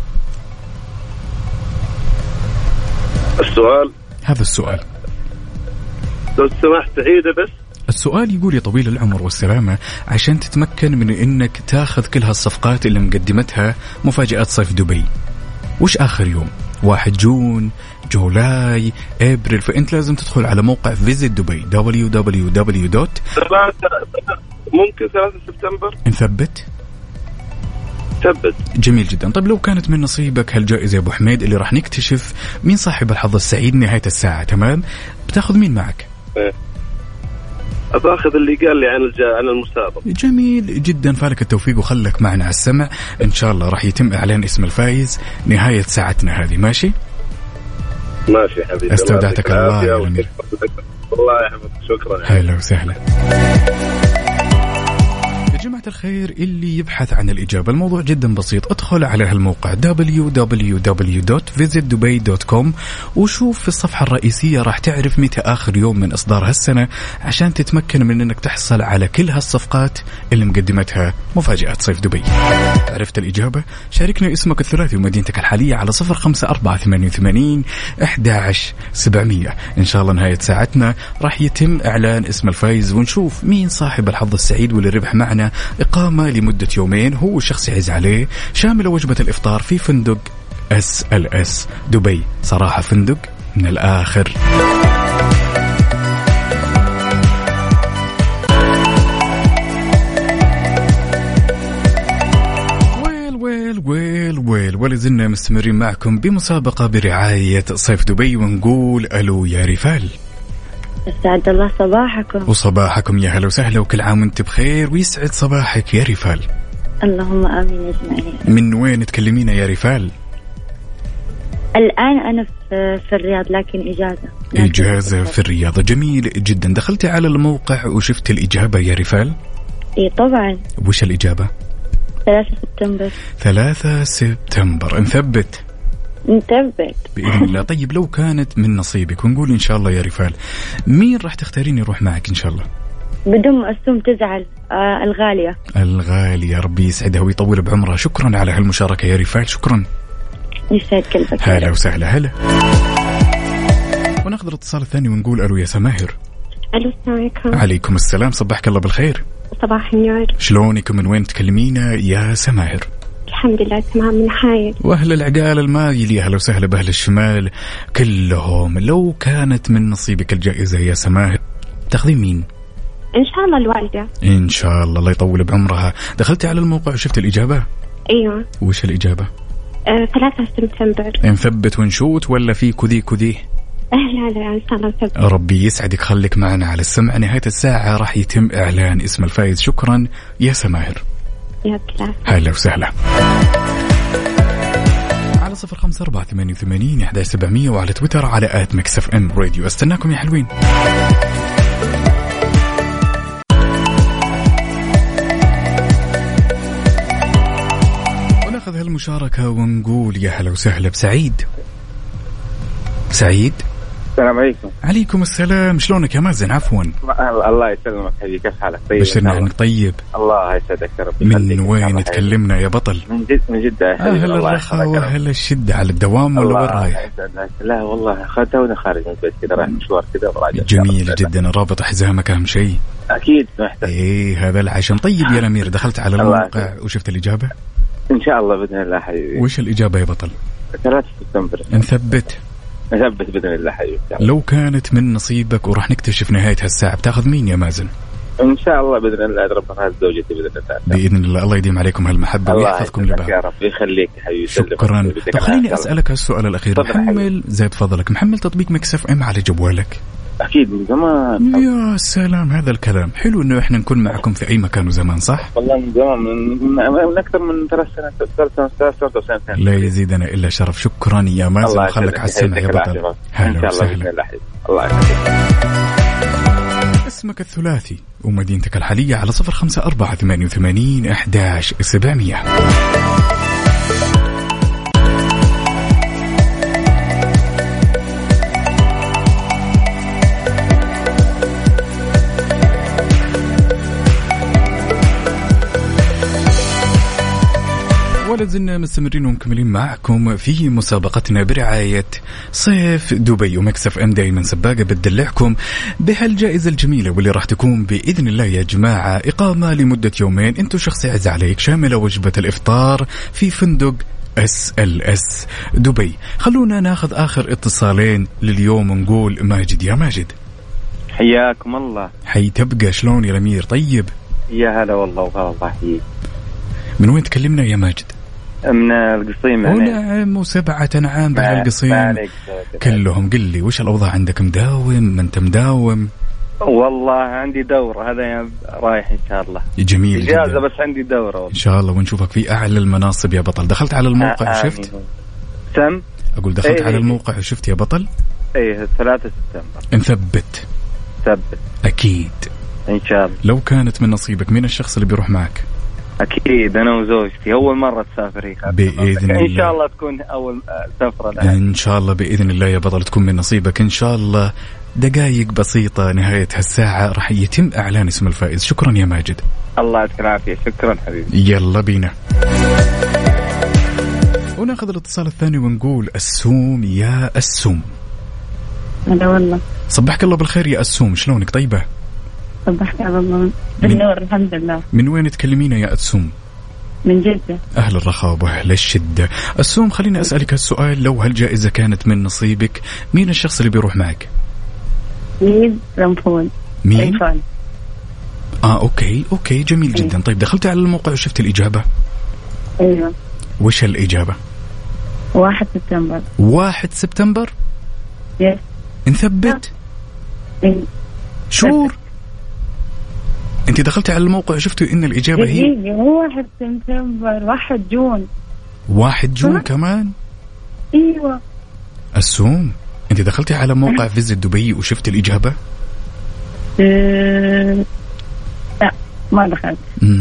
S12: السؤال
S5: هذا السؤال
S12: لو سمحت عيده بس.
S5: السؤال يقول يا طويل العمر والسلامة عشان تتمكن من إنك تاخذ كل هالصفقات اللي مقدمتها مفاجآت صيف دبي وش آخر يوم؟ واحد جون جولاي ابريل. فأنت لازم تدخل على موقع فيزيت دبي دبليو دبليو دبليو دوت
S12: ممكن ثلاثة سبتمبر
S5: نثبت
S12: ثبت.
S5: جميل جدا. طيب لو كانت من نصيبك هالجائزة يا أبو حميد اللي راح نكتشف مين صاحب الحظ السعيد نهاية الساعة تمام بتاخذ مين معك؟
S12: إيه. أخذ اللي قال لي عن الجا... عن المسابقة.
S5: جميل جدا فالك التوفيق وخلك معنا على السمع إن شاء الله راح يتم إعلان اسم الفائز نهاية ساعتنا هذه. ماشي
S12: ماشي حبيبي
S5: استودعتك الله يا
S12: أمير. والله يا حبيبي شكرا.
S5: هلا وسهلا يا جماعة الخير. اللي يبحث عن الإجابة الموضوع جدا بسيط ادخل على هالموقع دبليو دبليو دبليو دوت فيزيت دبي دوت كوم وشوف في الصفحة الرئيسية راح تعرف متى آخر يوم من إصدار هالسنة عشان تتمكن من أنك تحصل على كل هالصفقات اللي مقدمتها مفاجآت صيف دبي. عرفت الإجابة؟ شاركنا اسمك الثلاثي ومدينتك الحالية على صفر خمسة أربعة ثمانية ثمانين أحد عشر سبعمية. إن شاء الله نهاية ساعتنا راح يتم إعلان اسم الفائز ونشوف مين صاحب الحظ السعيد واللي ربح معنا إقامة لمدة يومين هو الشخص يعز عليه شامل وجبة الإفطار في فندق اس ال اس دبي. صراحة فندق من الآخر. ويل ويل ويل ويل ولازلنا مستمرين معكم بمسابقة برعاية صيف دبي ونقول ألو يا رفال.
S14: أسعد الله صباحكم.
S5: وصباحكم يا هلا وسهلا وكل عام وانت بخير ويسعد صباحك يا رفال.
S14: اللهم آمين أجمعين.
S5: من وين تكلمينا يا رفال؟
S14: الآن أنا في, في الرياض لكن إجازة.
S5: إجازة في الرياض. جميل جدا. دخلتي على الموقع وشفت الإجابة يا رفال؟
S14: إيه طبعا.
S5: وش الإجابة؟
S14: ثلاثة سبتمبر.
S5: ثلاثة سبتمبر. نثبت
S14: نثبت
S5: بإذن الله. طيب لو كانت من نصيبك ونقول إن شاء الله يا رفال مين راح تختارين يروح معك إن شاء الله؟
S14: بدون ما أسوم تزعل آه الغالية.
S5: الغالية ربي يسعدها ويطول بعمرها. شكرا على هالمشاركة يا رفال. شكرا.
S14: يسعد قلبك.
S5: هلا وسهلا. هلا. وناخذ الاتصال الثاني ونقول ألو يا سماهر.
S18: ألو السلام عليكم.
S5: عليكم السلام صباحك الله بالخير.
S18: صباح النور.
S5: شلونك ومن وين تكلمينا يا سماهر؟
S18: الحمد لله تمام من حايل.
S5: وأهل العقال المايل يا هلا وسهلا بأهل الشمال كلهم. لو كانت من نصيبك الجائزة يا سماهر تاخذين مين؟
S18: إن شاء الله الوالدة.
S5: إن شاء الله الله يطول بعمرها. دخلتي على الموقع وشفت الإجابة؟
S18: أيوة.
S5: وش الإجابة؟
S18: آه، ثلاثة سبتمبر.
S5: نثبت ونشوت ولا في كذي كذي؟
S18: لا لا إن شاء الله نثبت.
S5: ربي يسعدك خليك معنا على السمع. نهاية الساعة راح يتم إعلان اسم الفائز. شكرا يا سماهر.
S18: يا سلام.
S5: هلا وسهلا. على صفر خمسة أربعة ثمانية ثمانين أحد سبعمية وعلى تويتر على آت ميكس اف ام راديو. استناكم يا حلوين. وناخذ هالمشاركة ونقول يا هلا وسهلا بسعيد. سعيد.
S19: السلام عليكم.
S5: عليكم السلام. شلونك يا مازن؟ عفوا.
S19: الله يسلمك حبيبي كيف حالك؟ طيب.
S5: بشرنا عنك طيب.
S19: الله يسعدك يا رب.
S5: من وين تكلمنا يا بطل؟
S19: من جد من جدة يا حبيبي.
S5: أهل الرخاء وأهل الشدة. على الدوام ولا وين رايح؟
S19: لا والله خدتوني خارج من البيت كذا رايح مشوار كذا وراجع.
S5: جميل جدا. رابط حزامك أهم شيء.
S19: أكيد محتاج.
S5: إيه هذا العشم. طيب يا الأمير دخلت على الموقع وشفت الإجابة؟
S19: إن شاء الله بإذن الله حبيبي.
S5: وش الإجابة يا بطل؟
S19: ثلاثة سبتمبر.
S5: نثبت.
S19: نثبت بإذن الله حبيبي.
S5: لو كانت من نصيبك وراح نكتشف نهاية هالساعة بتاخذ مين يا مازن؟
S19: ان شاء الله باذن الله ربنا هذه زوجتي باذن الله
S5: باذن الله. الله يديم عليكم هالمحبه ويحفظكم لبعض
S19: يا رب يخليك حبيبي.
S5: شكرا. طب خليني اسالك السؤال الاخير، محمل زيد فضلك محمل تطبيق ميكس اف ام على جوالك؟
S19: اكيد من زمان.
S5: يا سلام، هذا الكلام حلو انه احنا نكون معكم في اي مكان وزمان، صح؟
S19: والله من زمان، من, من اكثر من ثلاث سنوات ثلاث ثلاث سنوات.
S5: لا يزيدنا الا شرف. شكرا يا مازن، وخلك على السمع يا بطل.
S19: هلا وسهلا. الله يخليك.
S5: اسمك الثلاثي ومدينتك الحالية على صفر خمسة أربعة ثمانية وثمانين أحداش سبعمية. ولا زلنا مستمرين ومكملين معكم في مسابقتنا برعاية صيف دبي وميكس اف ام. دايما سباقة بتدلعكم بهالجائزة الجميلة واللي راح تكون بإذن الله يا جماعة إقامة لمدة يومين انتو شخص يعز عليك، شاملة وجبة الإفطار في فندق اس ال اس دبي. خلونا ناخذ آخر اتصالين لليوم ونقول ماجد. يا ماجد
S19: حياكم الله.
S5: حي تبقى، شلون يا الأمير؟ طيب
S19: يا هلا والله وغلا الله يحييك.
S5: من وين تكلمنا يا ماجد؟
S19: من القصيم.
S5: ونعم وسبعة أنعام بهالقصيم كلهم. قل لي وش الأوضاع عندك؟ مداوم؟ ما أنت مداوم؟
S19: والله عندي دورة، هذا رايح إن شاء الله.
S5: جميل
S19: إجازة
S5: جدا.
S19: بس عندي دورة والله.
S5: إن شاء الله ونشوفك في أعلى المناصب يا بطل. دخلت على الموقع
S19: آه
S5: وشفت؟
S19: سم
S5: أقول دخلت
S19: ايه
S5: على
S19: ايه
S5: الموقع وشفت يا بطل؟
S19: إيه ثلاثة سبتمبر.
S5: نثبت
S19: ثبت
S5: أكيد
S19: إن شاء الله.
S5: لو كانت من نصيبك مين الشخص اللي بيروح معك؟
S19: أكيد أنا وزوجتي أول مرة تسافر هيك
S5: بإذن الله.
S19: إن شاء الله تكون أول سفرة لها.
S5: إن شاء الله بإذن الله يا بطل تكون من نصيبك إن شاء الله. دقائق بسيطة نهاية هالساعة راح يتم إعلان اسم الفائز. شكرا يا ماجد.
S19: الله يعطيك العافية. شكرا حبيبي.
S5: يلا بينا وناخذ الاتصال الثاني ونقول السوم. يا السوم.
S20: هلا والله.
S5: صبحك الله بالخير يا السوم، شلونك؟ طيبة؟
S20: صبحك الله بالنور الحمد لله.
S5: من وين تكلمينا يا السوم؟
S20: من جدة.
S5: أهل الرخاء وأهل الشدة. السوم خليني أسألك هالسؤال، لو هالجائزة كانت من نصيبك مين الشخص اللي بيروح معك؟
S20: مين؟ رنفون.
S5: مين؟
S20: رنفون.
S5: آه أوكي أوكي جميل جدا. طيب دخلت على الموقع وشفت الإجابة؟
S20: أيوة.
S5: وش الإجابة؟
S20: واحد سبتمبر.
S5: واحد سبتمبر؟
S20: يس.
S5: نثبت؟
S20: إيه.
S5: شور؟ انت دخلت على الموقع وشفتوا ان الاجابه هي
S20: هو واحد سبتمبر. واحد جون.
S5: واحد جون كمان؟
S20: ايوه.
S5: السوم انت دخلتي على موقع فيزيت دبي وشفت الاجابه؟
S20: أه... لا ما دخلت.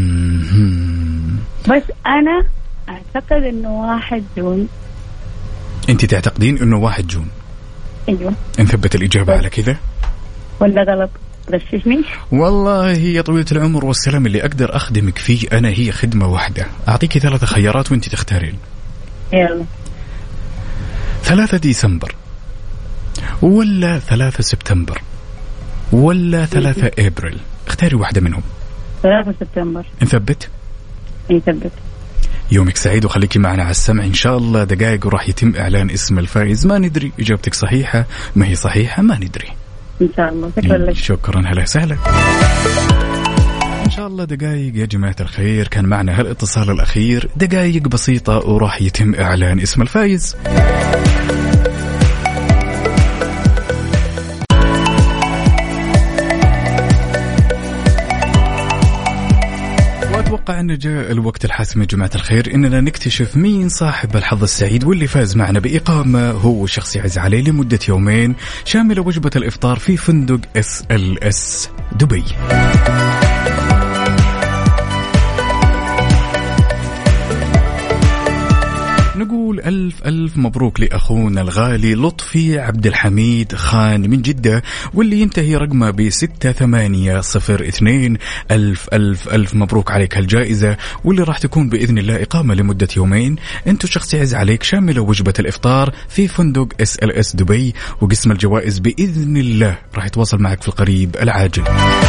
S20: بس انا اعتقد انه واحد جون.
S5: انت تعتقدين انه واحد جون؟
S20: ايوه.
S5: نثبت الاجابه على كذا
S20: ولا غلط؟ غششني.
S5: والله هي طويلة العمر والسلام اللي أقدر أخدمك فيه أنا هي خدمة واحدة. أعطيكي ثلاثة خيارات وأنت تختارين.
S20: يلا.
S5: ثلاثة ديسمبر ولا ثلاثة سبتمبر ولا ثلاثة أبريل؟ اختاري واحدة منهم.
S20: ثلاثة سبتمبر.
S5: نثبت؟
S20: نثبت.
S5: يومك سعيد وخليكي معنا على السمع إن شاء الله. دقائق وراح يتم إعلان اسم الفائز. ما ندري إجابتك صحيحة ما هي صحيحة، ما ندري
S20: إن شاء الله. شكرا لك.
S5: شكرا. هلا وسهلا. إن شاء الله دقائق يا جماعة الخير كان معنا هالاتصال الأخير. دقائق بسيطة وراح يتم إعلان اسم الفائز. أتوقع أن جاء الوقت الحاسم يا جماعة الخير إننا نكتشف مين صاحب الحظ السعيد واللي فاز معنا بإقامة هو شخص يعز عليه لمدة يومين شاملة وجبة الإفطار في فندق اس ال اس دبي. نقول ألف ألف مبروك لأخونا الغالي لطفي عبد الحميد خان من جدة واللي ينتهي رقمه بستة ثمانية صفر اثنين. ألف ألف ألف مبروك عليك هالجائزة واللي راح تكون بإذن الله إقامة لمدة يومين. أنتو شخص يعز عليك شاملة وجبة الإفطار في فندق اس ال اس دبي، وقسم الجوائز بإذن الله راح يتواصل معك في القريب العاجل.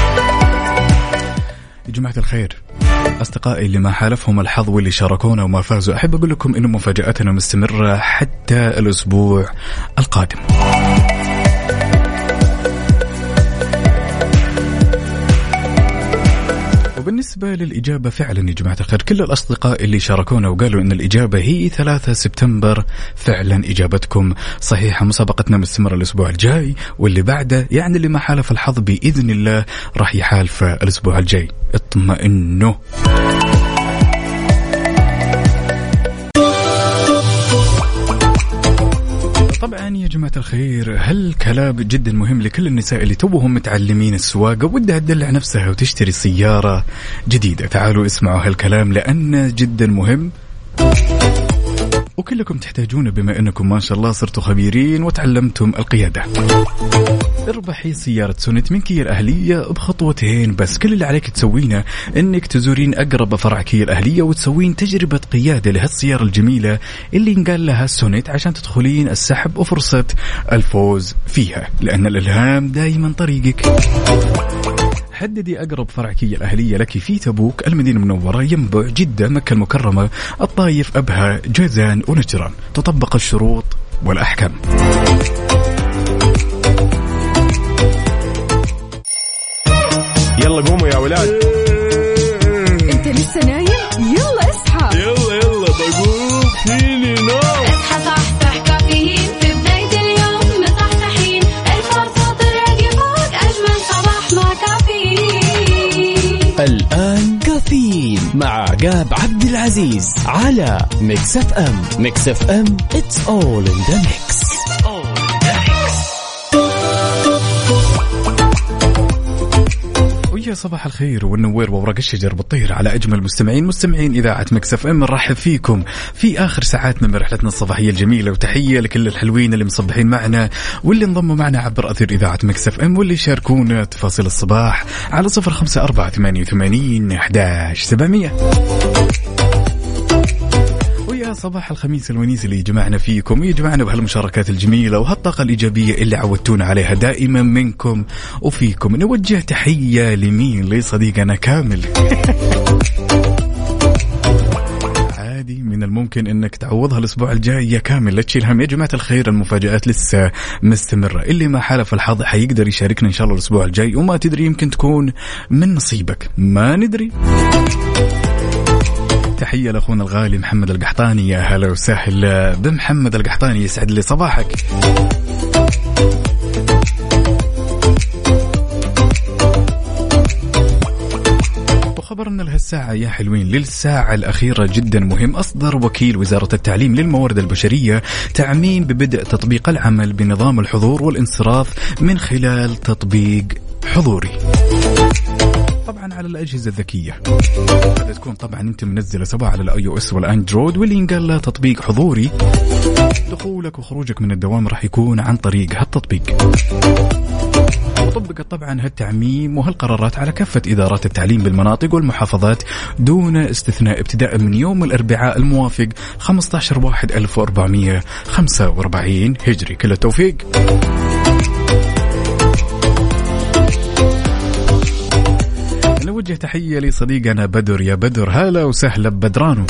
S5: يا جماعة الخير أصدقائي اللي ما حالفهم الحظ واللي شاركونا وما فازوا، أحب أقول لكم إنه مفاجآتنا مستمرة حتى الأسبوع القادم.
S4: وبالنسبة للإجابة فعلا يا جماعة الخير كل الأصدقاء اللي شاركونا وقالوا أن الإجابة هي ثلاثة سبتمبر فعلا إجابتكم صحيحة. مسابقتنا مستمرة الأسبوع الجاي واللي بعده، يعني اللي ما حالف الحظ بإذن الله راح يحالف الأسبوع الجاي، اطمئنوا. طبعا يا جماعة الخير هالكلام جدا مهم لكل النساء اللي توهم متعلمين السواقة ودها تدلع نفسها وتشتري سيارة جديدة. تعالوا اسمعوا هالكلام لأنه جدا مهم وكلكم تحتاجونه بما أنكم ما شاء الله صرتوا خبيرين وتعلمتم القيادة. اربحي سيارة سونيت من كيا الأهلية بخطوتين بس. كل اللي عليك تسوينه انك تزورين اقرب فرع كيا الأهلية وتسوين تجربة قيادة لهالسيارة الجميلة اللي نقال لها سونيت عشان تدخلين السحب وفرصة الفوز فيها، لأن الإلهام دايما طريقك. حددي أقرب فرع كيا الأهلية لك في تبوك، المدينة المنورة، ينبع، جدة، مكة المكرمة، الطايف، أبها، جازان ونجران. تطبق الشروط والأحكام.
S1: يلا قوموا يا ولاد.
S2: انت لسه نايم؟ يلا اصحى.
S1: يلا يلا بقوم فيني نوم.
S3: اصحى صحصح كافيين في بداية اليوم مصحصحين، الفرصة تراقي فوق أجمل صباح مع كافيين.
S8: الآن كافيين مع عقاب عبد العزيز على ميكس اف ام. ميكس اف ام it's all in the mix.
S4: ويا صباح الخير والنوير وورق الشجر بالطير على أجمل مستمعين مستمعين إذاعة ميكس اف ام. نرحب فيكم في آخر ساعاتنا من رحلتنا الصباحية الجميلة، وتحية لكل الحلوين اللي مصبحين معنا واللي انضموا معنا عبر أثير إذاعة ميكس اف ام واللي يشاركونا تفاصيل الصباح على صفر خمسة أربعة ثمانية وثمانين أحد عشر سبعمية. ويا صباح الخميس الونيس اللي يجمعنا فيكم ويجمعنا بهالمشاركات الجميلة وهالطاقة الإيجابية اللي عودتونا عليها دائما منكم وفيكم. نوجه تحية لمين؟ لصديقنا كامل. عادي من الممكن انك تعوضها الاسبوع الجاي يا كامل، لا تشيل هم. يا جماعة الخير المفاجآت لسه مستمرة، اللي ما حالف الحظ حيقدر يشاركنا ان شاء الله الاسبوع الجاي، وما تدري يمكن تكون من نصيبك، ما ندري. تحية لأخونا الغالي محمد القحطاني، يا هلا وسهلا بمحمد القحطاني، يسعد لي صباحك. وخبرنا لهالساعة يا حلوين للساعة الأخيرة جدا مهم. أصدر وكيل وزارة التعليم للموارد البشرية تعميم ببدء تطبيق العمل بنظام الحضور والانصراف من خلال تطبيق حضوري، طبعا على الأجهزة الذكية. هذا تكون طبعا انت منزله سواء على الاي او اس والاندرويد، واللي ينقال له تطبيق حضوري. دخولك وخروجك من الدوام راح يكون عن طريق هالتطبيق. وطبقت طبعا هالتعميم وهالقرارات على كافة إدارات التعليم بالمناطق والمحافظات دون استثناء ابتداء من يوم الأربعاء الموافق خمسة عشر واحد ألف وأربعمية وخمسة وأربعين هجري. كل التوفيق. نوجه تحية لصديقنا بدر. يا بدر هلا وسهلا بدرانو.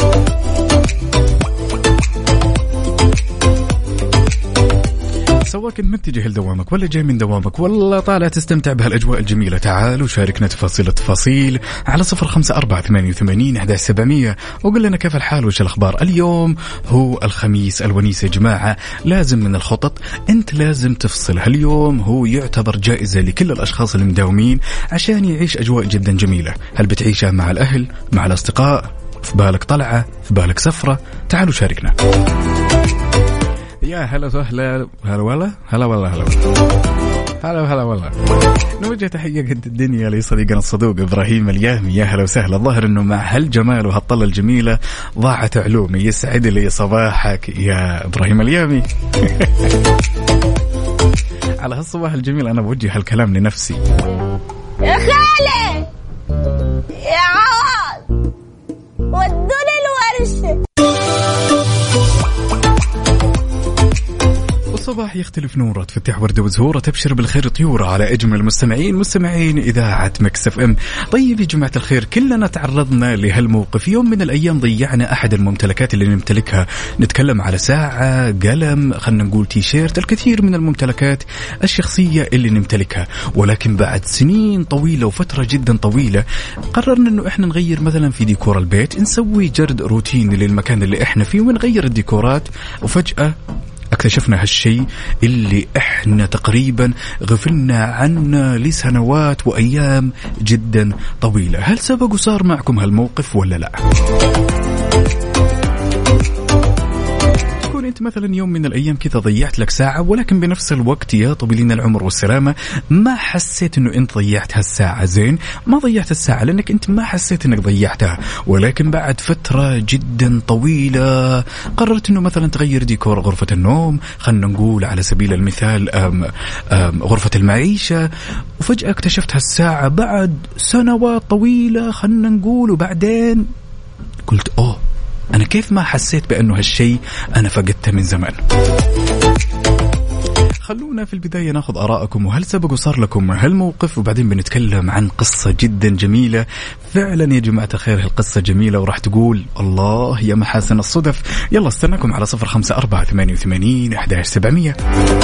S4: سواء كنت متجه لدوامك ولا جاي من دوامك ولا طالع تستمتع بهالأجواء الجميلة، تعال وشاركنا تفاصيل التفاصيل على صفر خمسة أربعة ثمانية وثمانين أحد عشر سبعمية وقل لنا كيف الحال وش الأخبار. اليوم هو الخميس الونيس يا جماعة، لازم من الخطط أنت لازم تفصل. هاليوم هو يعتبر جائزة لكل الأشخاص اللي مداومين عشان يعيش أجواء جدا جميلة. هل بتعيشها مع الأهل، مع الأصدقاء، في بالك طلعة، في بالك سفرة؟ تعالوا شاركنا. يا هلا وسهلا. هلا والله هلا والله هلا هلا هلا والله. نوجه تحية قد الدنيا لصديقنا الصدوق إبراهيم اليامي. يا هلا وسهلا. الظاهر إنه مع هالجمال وهالطلة الجميلة ضاعت علومي. يسعد لي صباحك يا إبراهيم اليامي. على هالصباح الجميل أنا بوجه هالكلام لنفسي.
S21: يا خالي يا عوض ودوني الورشة.
S5: صباح يختلف نوره، تفتح ورده وزهوره، تبشر بالخير طيوره على اجمل مستمعين مستمعين اذاعه مكس اف ام. طيب يا جماعه الخير، كلنا تعرضنا لهالموقف، يوم من الايام ضيعنا احد الممتلكات اللي نمتلكها. نتكلم على ساعه، قلم، خلينا نقول تي شيرت، الكثير من الممتلكات الشخصيه اللي نمتلكها، ولكن بعد سنين طويله وفتره جدا طويله قررنا انه احنا نغير مثلا في ديكور البيت، نسوي جرد روتيني للمكان اللي احنا فيه ونغير الديكورات، وفجاه اكتشفنا هالشيء اللي احنا تقريبا غفلنا عنه لسنوات وايام جدا طويله. هل سبق وصار معكم هالموقف ولا لا؟ انت مثلا يوم من الايام كذا ضيعت لك ساعه، ولكن بنفس الوقت يا طويلين العمر والسلامه ما حسيت انه انت ضيعت هالساعه. زين، ما ضيعت الساعه لانك انت ما حسيت انك ضيعتها، ولكن بعد فتره جدا طويله قررت انه مثلا تغير ديكور غرفه النوم، خلينا نقول على سبيل المثال أم أم غرفه المعيشه، وفجاه اكتشفت هالساعه بعد سنوات طويله خلينا نقول، وبعدين قلت اوه أنا كيف ما حسيت بأنه هالشيء أنا فقدته من زمان. خلونا في البداية ناخذ آراءكم، وهل سبق وصار لكم هالموقف، وبعدين بنتكلم عن قصة جدا جميلة. فعلا يا جماعة الخير هالقصة جميلة وراح تقول الله يا محاسن الصدف. يلا استناكم على صفر خمسة أربعة ثمانية وثمانين أحد عشر سبعمية.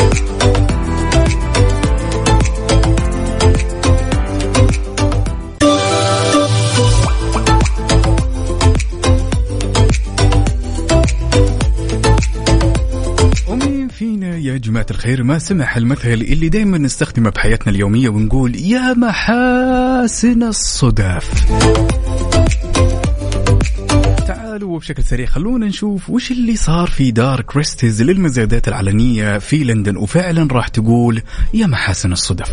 S5: يا جماعة الخير ما سمع المثل اللي دايما نستخدمه بحياتنا اليومية ونقول يا محاسن الصدف. تعالوا وبشكل سريع خلونا نشوف وش اللي صار في دار كريستيز للمزادات العلنية في لندن، وفعلا راح تقول يا محاسن الصدف.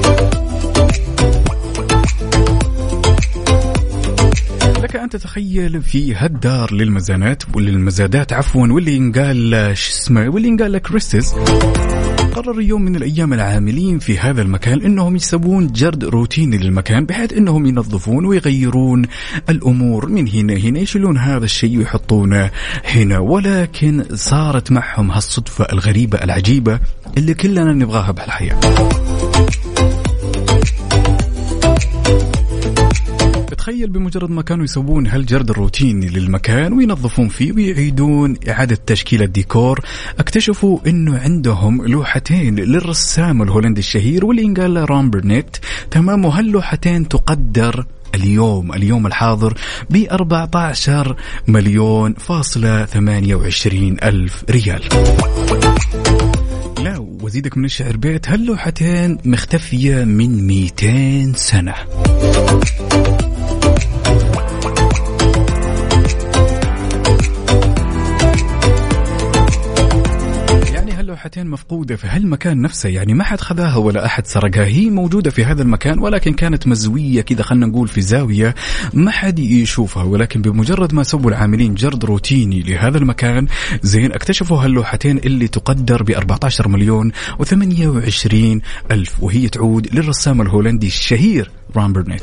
S5: لك أن تتخيل في هالدار للمزانات وللمزادات عفوا واللي ينقال شو اسمه واللي ينقال لك كريستيز، قرر يوم من الأيام العاملين في هذا المكان إنهم يسوون جرد روتيني للمكان، بحيث إنهم ينظفون ويغيرون الأمور من هنا هنا، يشيلون هذا الشيء ويحطونه هنا. ولكن صارت معهم هالصدفة الغريبة العجيبة اللي كلنا نبغاها بهالحياة. تخيل بمجرد ما كانوا يسوون هالجرد الروتيني للمكان وينظفون فيه ويعيدون إعادة تشكيل الديكور، اكتشفوا إنه عندهم لوحتين للرسام الهولندي الشهير واللي ينقال له رام برنيت. تمام، وهاللوحتين تقدر اليوم اليوم الحاضر ب أربعة عشر مليون فاصلة ثمانية وعشرين ألف ريال. لا وزيدك من الشعر بيت، هاللوحتين مختفية من مئتين سنة. لوحتين مفقودة في هالمكان نفسه، يعني ما حد خذاها ولا أحد سرقها، هي موجودة في هذا المكان ولكن كانت مزوية كذا خلنا نقول في زاوية ما حد يشوفها. ولكن بمجرد ما سووا العاملين جرد روتيني لهذا المكان زين اكتشفوا هاللوحتين اللي تقدر ب أربعة عشر مليون وثمانية وعشرين ألف، وهي تعود للرسام الهولندي الشهير رام برنيت.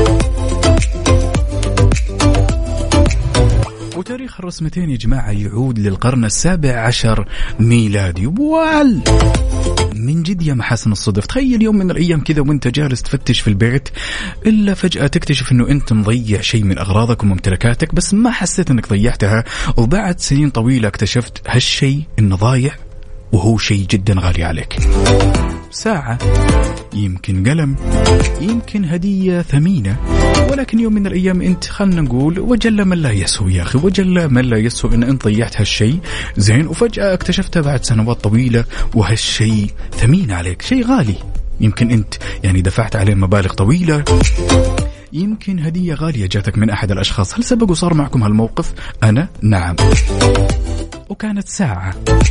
S5: وتاريخ الرسمتين يا جماعة يعود للقرن السابع عشر ميلادي. وال من جد يا محاسن الصدف، تخيل يوم من الأيام كذا وانت جالس تفتش في البيت إلا فجأة تكتشف انه انت مضيع شيء من أغراضك وممتلكاتك بس ما حسيت انك ضيعتها، وبعد سنين طويلة اكتشفت هالشيء انه ضايع وهو شيء جدا غالي عليك. ساعة، يمكن قلم، يمكن هدية ثمينة، ولكن يوم من الأيام أنت خلنا نقول وجل من لا يسهو يا أخي، وجل من لا يسهو إن أنت ضيعت هالشيء زين، وفجأة اكتشفته بعد سنوات طويلة وهالشيء ثمين عليك، شيء غالي، يمكن أنت يعني دفعت عليه مبالغ طويلة، يمكن هدية غالية جاتك من أحد الأشخاص. هل سبق وصار معكم هالموقف؟ أنا نعم، وكانت ساعة.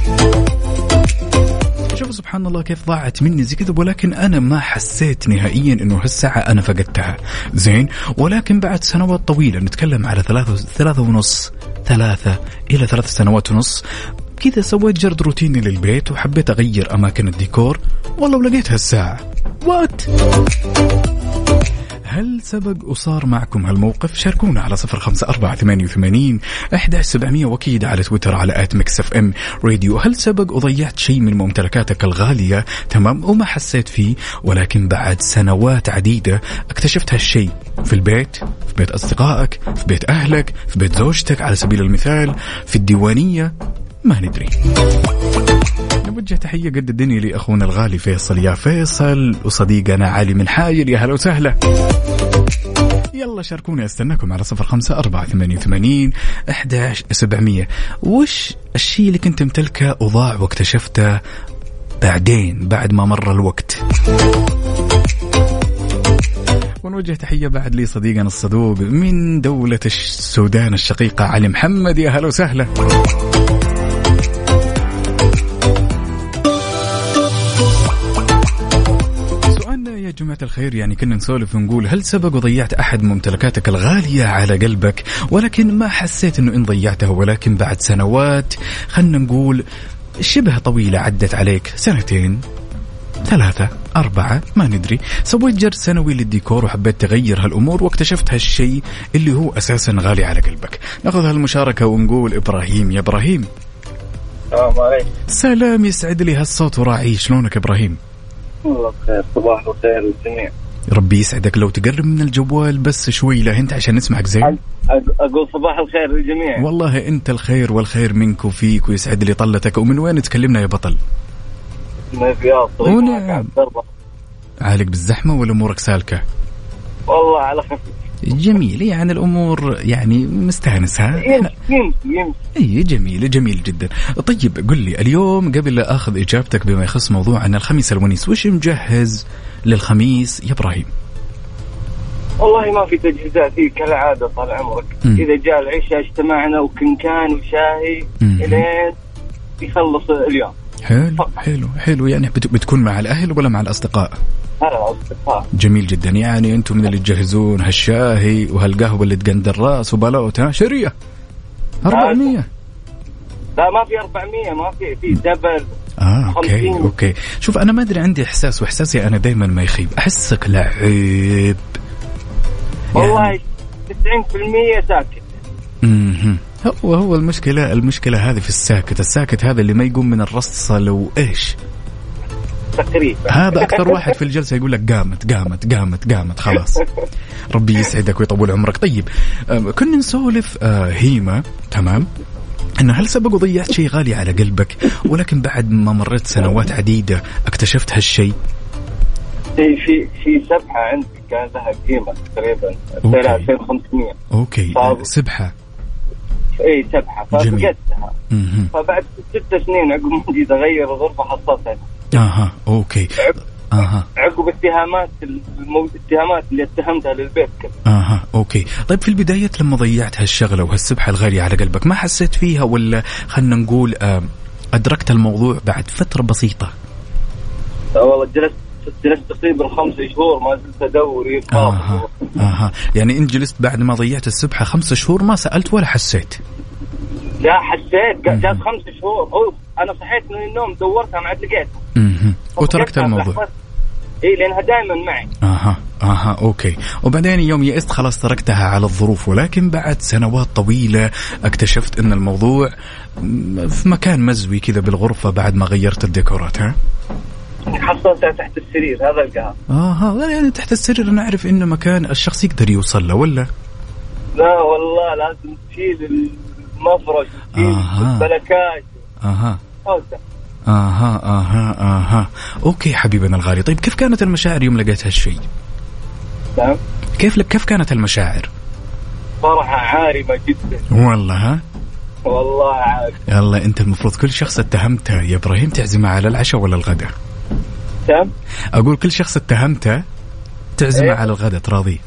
S5: شوفوا سبحان الله كيف ضاعت مني زي كذا، ولكن أنا ما حسيت نهائيا إنه هالساعة أنا فقدتها زين. ولكن بعد سنوات طويلة نتكلم على ثلاثة ثلاثة ونص ثلاثة إلى ثلاث سنوات ونص كذا، سويت جرد روتيني للبيت وحبيت أغير أماكن الديكور، والله ولقيت هالساعة. وات هل سبق وصار معكم هالموقف؟ شاركونا على صفر خمسة أربعة ثمانية وثمانين أحد عشر سبعمية وأكيد على تويتر على آت ميكس اف ام راديو. هل سبق وضيعت شيء من ممتلكاتك الغالية تمام وما حسيت فيه، ولكن بعد سنوات عديدة اكتشفت هالشيء في البيت، في بيت أصدقائك، في بيت أهلك، في بيت زوجتك على سبيل المثال، في الديوانية، ما ندري. نوجه تحية قد الدنيا لأخونا الغالي فيصل. يا فيصل وصديقنا علي من حايل، يا هلا وسهلا. يلا شاركوني، استناكم على صفر خمسة أربعة ثمانية وثمانين أحد عشر سبعمية. وش الشيء اللي كنت ممتلكه وضاع واكتشفته بعدين بعد ما مر الوقت؟ ونوجه تحية بعد لي صديقنا الصدوق من دولة السودان الشقيقة علي محمد، يا هلا وسهلا. يا جماعة الخير، يعني كنا نسولف ونقول هل سبق وضيعت أحد ممتلكاتك الغالية على قلبك ولكن ما حسيت أنه إن ضيعتها، ولكن بعد سنوات خلنا نقول شبه طويلة عدت عليك، سنتين ثلاثة أربعة ما ندري، سويت جرد سنوي للديكور وحبيت تغير هالأمور واكتشفت هالشيء اللي هو أساسا غالي على قلبك. نأخذ هالمشاركة ونقول إبراهيم. يا إبراهيم.
S7: السلام عليكم.
S5: سلام، يسعد لي هالصوت وراعي. شلونك إبراهيم؟
S7: والله بخير، صباح الخير للجميع.
S5: ربي يسعدك، لو تقرب من الجوال بس شوي لهنت عشان نسمعك زين.
S7: أقول صباح الخير للجميع.
S5: والله أنت الخير والخير منك وفيك، ويسعد لي طلتك. ومن وين تكلمنا يا بطل؟
S7: من الرياض.
S5: ونعم. عالق بالزحمة ولا أمورك سالكة؟
S7: والله على خفيف.
S5: جميل، يعني الأمور يعني مستانس ها؟
S7: يمشي يمشي.
S5: اي جميل جميل جدا. طيب قل لي اليوم قبل لا أخذ إجابتك بما يخص موضوع عن الخميس الونيس، وش مجهز للخميس يا إبراهيم؟
S7: والله ما في تجهيزات، فيه كالعادة طال عمرك. م. إذا جاء العشاء اجتمعنا وكنكان وشاهي إلين يخلص اليوم.
S5: حلو حلو حلو. يعني بتكون مع الأهل ولا مع الأصدقاء؟
S7: أنا الأصدقاء.
S5: جميل جدا. يعني أنتم من اللي تجهزون هالشاهي وهالقهوة اللي تقند الرأس وبلاوت ها شرية أربعمية.
S7: لا ما في أربعمية، ما في في دبل.
S5: آه أوكي أوكي. شوف أنا ما أدري، عندي إحساس وإحساسي أنا دايما ما يخيب، أحسك لعيب
S7: والله يعني تسعين بالمية ساكت.
S5: امم هو هو المشكلة المشكلة هذه في الساكت. الساكت هذا اللي ما يقوم من الرصة لو إيش
S7: تقريبا.
S5: هذا أكثر واحد في الجلسة يقول لك قامت قامت قامت قامت خلاص. ربي يسعدك ويطول عمرك. طيب كنا نسولف آه هيمة تمام، إنه هل سبق وضيعت شيء غالي على قلبك ولكن بعد ما مرت سنوات عديدة اكتشفت هالشيء؟
S7: في في في سبحة عندي كان لها قيمة تقريبا ألفين وخمسمية.
S5: أوكي ف... سبحة.
S7: إيه سبحة ففقدتها. فبعد ست سنين عقب ما جيت أغير الغرفة حصلتها.
S5: اها اوكي. اها
S7: عقب اتهامات المو... اتهامات اللي اتهمتها للبيت كذا.
S5: اها اوكي. طيب في البداية لما ضيعت هالشغلة وهالسبحة الغالية على قلبك ما حسيت فيها، ولا خلنا نقول أدركت الموضوع بعد فترة بسيطة؟
S7: والله جلست جلست تقريبا خمس شهور ما زلت أدور.
S5: اها اها. يعني إن جلست بعد ما ضيعت السبحة خمس شهور ما سألت ولا حسيت؟
S7: لا حسيت، جات خمس شهور. هو أنا صحيت من النوم دورتها ما عاد لقيتها.
S5: اها وتركت الموضوع.
S7: إيه لأنها دائما معي.
S5: اها اها اوكي. وبعدين يوم يئست خلاص تركتها على الظروف، ولكن بعد سنوات طويلة اكتشفت ان الموضوع في مكان مزوي كذا بالغرفة بعد ما غيرت الديكورات. ها
S7: حصلتها تحت السرير هذا القهر.
S5: اها يعني تحت السرير نعرف انه مكان الشخص يقدر يوصل له ولا
S7: لا؟ والله لازم تشيل المفرش وتشيل البلكات.
S5: اها اها اها اها اوكي حبيبنا الغالي. طيب كيف كانت المشاعر يوم لقيت هالشيء؟
S7: نعم
S5: كيف لك كيف كانت المشاعر؟
S7: صراحة عارمة جدا
S5: والله. ها
S7: والله عارم.
S5: يلا انت المفروض كل شخص اتهمته يا ابراهيم تعزمه على العشاء ولا الغداء؟
S7: تمام.
S5: اقول كل شخص اتهمته تعزمه على الغداء تراضي؟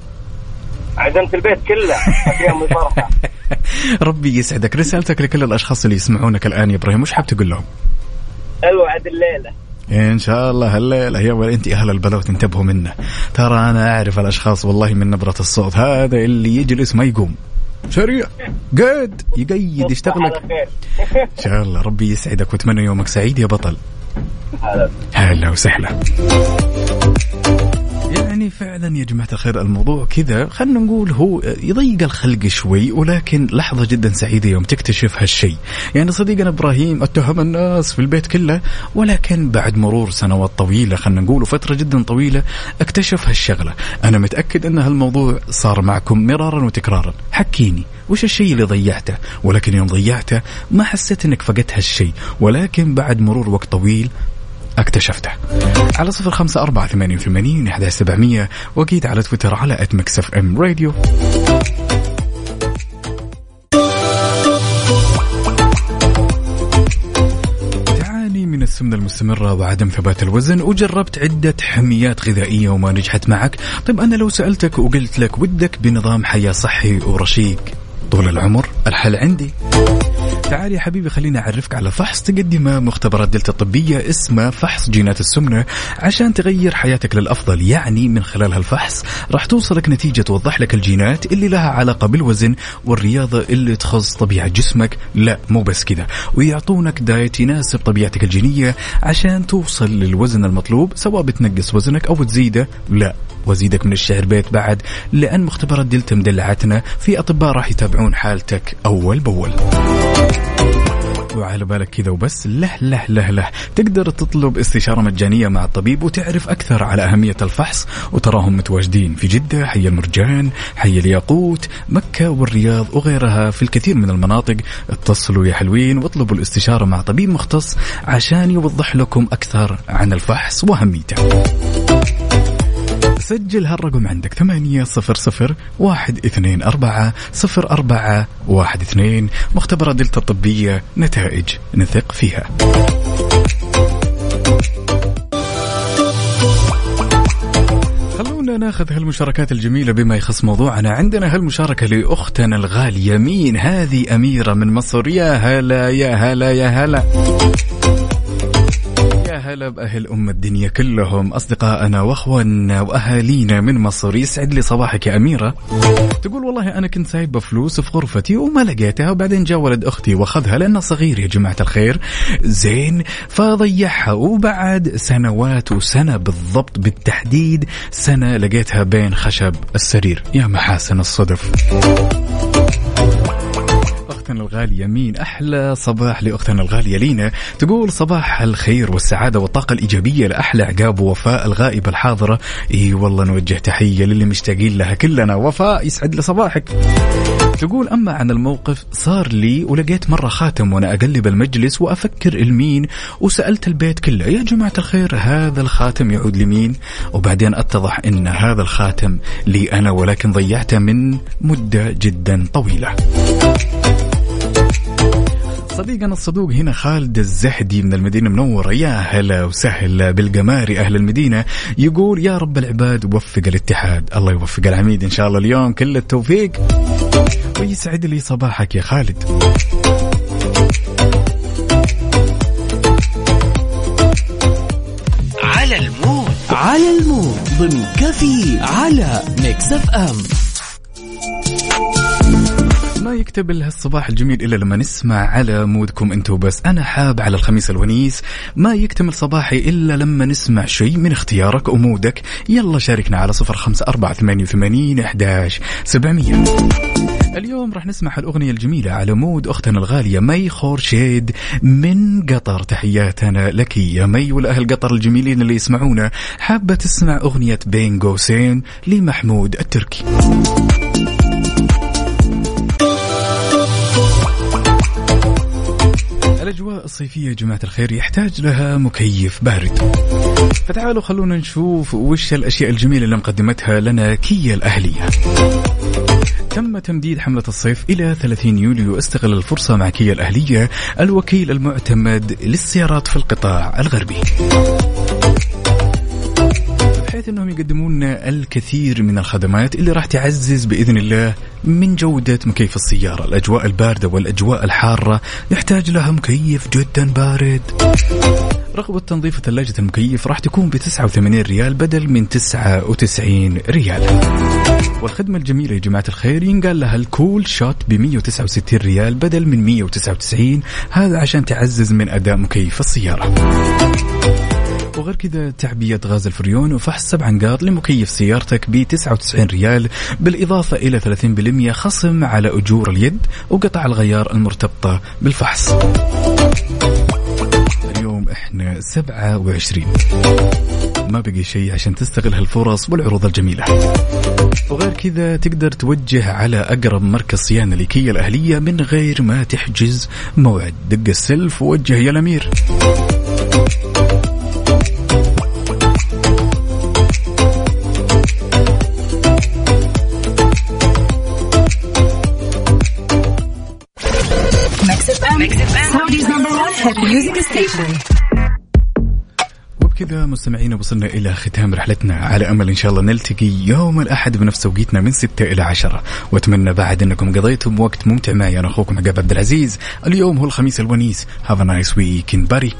S7: عزمت البيت كله فيهم فرحة.
S5: ربي يسعدك. رسالتك لكل الاشخاص اللي يسمعونك الان يا ابراهيم وش حاب تقول لهم؟
S7: الوعد الليلة
S5: إن شاء الله الليلة. يا ولد أنت أهل البلوت انتبهوا منه، ترى أنا أعرف الأشخاص والله من نبرة الصوت. هذا اللي يجلس ما يقوم سريع قد يقيد يشتغلك. إن شاء الله ربي يسعدك واتمنى يومك سعيد يا بطل. هلا وسهلا. يعني فعلا يا جماعة الخير الموضوع كذا، خلنا نقول هو يضيق الخلق شوي، ولكن لحظة جدا سعيدة يوم تكتشف هالشيء. يعني صديقنا إبراهيم اتهم الناس في البيت كله، ولكن بعد مرور سنوات طويلة، خلنا نقول فترة جدا طويلة، اكتشف هالشغلة. أنا متأكد أن هالموضوع صار معكم مرارا وتكرارا. حكيني وش الشيء اللي ضيعته، ولكن يوم ضيعته ما حسيت أنك فقدت هالشيء، ولكن بعد مرور وقت طويل اكتشفته. على صفر خمسة أربعة ثمانية ثمانين أحد عشر سبعمية، وأكيد على تويتر على آت ميكس إف إم راديو. تعاني من السمنة المستمرة وعدم ثبات الوزن، وجربت عدة حميات غذائية وما نجحت معك. طيب أنا لو سألتك وقلت لك ودك بنظام حياة صحي ورشيق طول العمر، الحل عندي. تعال يا حبيبي خليني أعرفك على فحص تقدمه مختبرات دلتا الطبية، اسمه فحص جينات السمنة، عشان تغير حياتك للأفضل. يعني من خلال هالفحص راح توصلك نتيجة توضح لك الجينات اللي لها علاقة بالوزن والرياضة اللي تخص طبيعة جسمك. لا مو بس كذا، ويعطونك دايت يناسب طبيعتك الجينية عشان توصل للوزن المطلوب، سواء بتنقص وزنك أو تزيده، لا وزيدك من الشعر بيت بعد، لأن مختبرات دلتا مدلعتنا في أطباء راح يتابعون حالتك أول بأول. وعلى بالك كذا وبس، له له له له تقدر تطلب استشارة مجانية مع الطبيب وتعرف أكثر على أهمية الفحص. وتراهم متواجدين في جدة، حي المرجان، حي الياقوت، مكة والرياض وغيرها في الكثير من المناطق. اتصلوا يا حلوين واطلبوا الاستشارة مع طبيب مختص عشان يوضح لكم أكثر عن الفحص وأهميته. سجل هالرقم عندك، ثمانية صفر صفر واحد اثنين أربعة صفر أربعة واحد اثنين. مختبرات دلتا الطبية، نتائج نثق فيها. خلونا ناخذ هالمشاركات الجميلة بما يخص موضوعنا. عندنا هالمشاركة لأختنا الغالية، مين هذه؟ أميرة من مصر. يا هلا يا هلا يا هلا هلا بأهل أم الدنيا كلهم، أصدقائنا وأخواننا وأهالينا من مصر. يسعد لي صباحك يا أميرة. تقول والله أنا كنت سايبة فلوس في غرفتي وما لقيتها، وبعدين جاء ولد أختي وأخذها لأنه صغير يا جماعة الخير، زين فضيعها، وبعد سنوات وسنة بالضبط بالتحديد سنة لقيتها بين خشب السرير. يا محاسن الصدف. أختنا الغالية مين؟ أحلى صباح لأختنا الغالية لينا. تقول صباح الخير والسعادة والطاقة الإيجابية لأحلى عقاب ووفاء الغائبة الحاضرة. إي والله نوجه تحية للي مشتاقين لها كلنا. وفاء يسعد لي صباحك. تقول أما عن الموقف صار لي ولقيت مرة خاتم وأنا أقلب المجلس وأفكر المين، وسألت البيت كله يا جماعة الخير هذا الخاتم يعود لمين؟ وبعدين أتضح إن هذا الخاتم لي أنا، ولكن ضيعته من مدة جدا طويلة. صديقنا الصدوق هنا خالد الزهدي من المدينة المنورة. يا هلا وسهلا بالقماري أهل المدينة. يقول يا رب العباد وفق الاتحاد. الله يوفق العميد إن شاء الله اليوم كل التوفيق، ويسعد لي صباحك يا خالد.
S8: على المود على المود ضمن كفي على ميكس اف ام.
S5: ما يكتب لها الصباح الجميل إلا لما نسمع على مودكم أنتوا بس. أنا حاب على الخميس الونيس، ما يكتمل صباحي إلا لما نسمع شيء من اختيارك ومودك. يلا شاركنا على صفر خمسة أربعة ثمانية ثمانين أحد عشر سبعمية. اليوم راح نسمع الأغنية الجميلة على مود أختنا الغالية مي خورشيد من قطر. تحياتنا لك يا مي والأهل قطر الجميلين اللي يسمعونا. حابة تسمع أغنية بين قوسين لمحمود التركي. الأجواء الصيفية يا جماعة الخير يحتاج لها مكيف بارد، فتعالوا خلونا نشوف وش الأشياء الجميلة اللي مقدمتها لنا كيا الأهلية. تم تمديد حملة الصيف إلى ثلاثين يوليو. استغل الفرصة مع كيا الأهلية، الوكيل المعتمد للسيارات في القطاع الغربي، بحيث أنهم يقدمون الكثير من الخدمات اللي راح تعزز بإذن الله من جودة مكيف السيارة. الأجواء الباردة والأجواء الحارة يحتاج لها مكيف جدا بارد. رغبة تنظيف ثلاجة المكيف راح تكون بتسعة وثمانين ريال بدل من تسعة وتسعين ريال. والخدمة الجميلة يا جماعة الخير ينقال لها الكول شوت بمية وتسعة وستين ريال بدل من مية وتسعة وتسعين. هذا عشان تعزز من أداء مكيف السيارة.
S4: وغير كذا تعبية غاز الفريون وفحص سبع نقاط لمكيف سيارتك ب تسعة وتسعين ريال، بالإضافة إلى ثلاثين بالمئة خصم على أجور اليد وقطع الغيار المرتبطة بالفحص. اليوم احنا سبعة وعشرين، ما بقي شيء عشان تستغل هالفرص والعروض الجميلة. وغير كذا تقدر توجه على أقرب مركز صيانة لكيا الأهلية من غير ما تحجز موعد. دق السلف ووجه يا الأمير. وبكذا مستمعين وصلنا إلى ختام رحلتنا، على أمل إن شاء الله نلتقي يوم الأحد بنفس توقيتنا من ستة إلى عشرة، وأتمنى بعد أنكم قضيتم وقت ممتع معي. أنا أخوكم عقاب عبد العزيز. اليوم هو الخميس الونيس. Have a nice weekend buddy.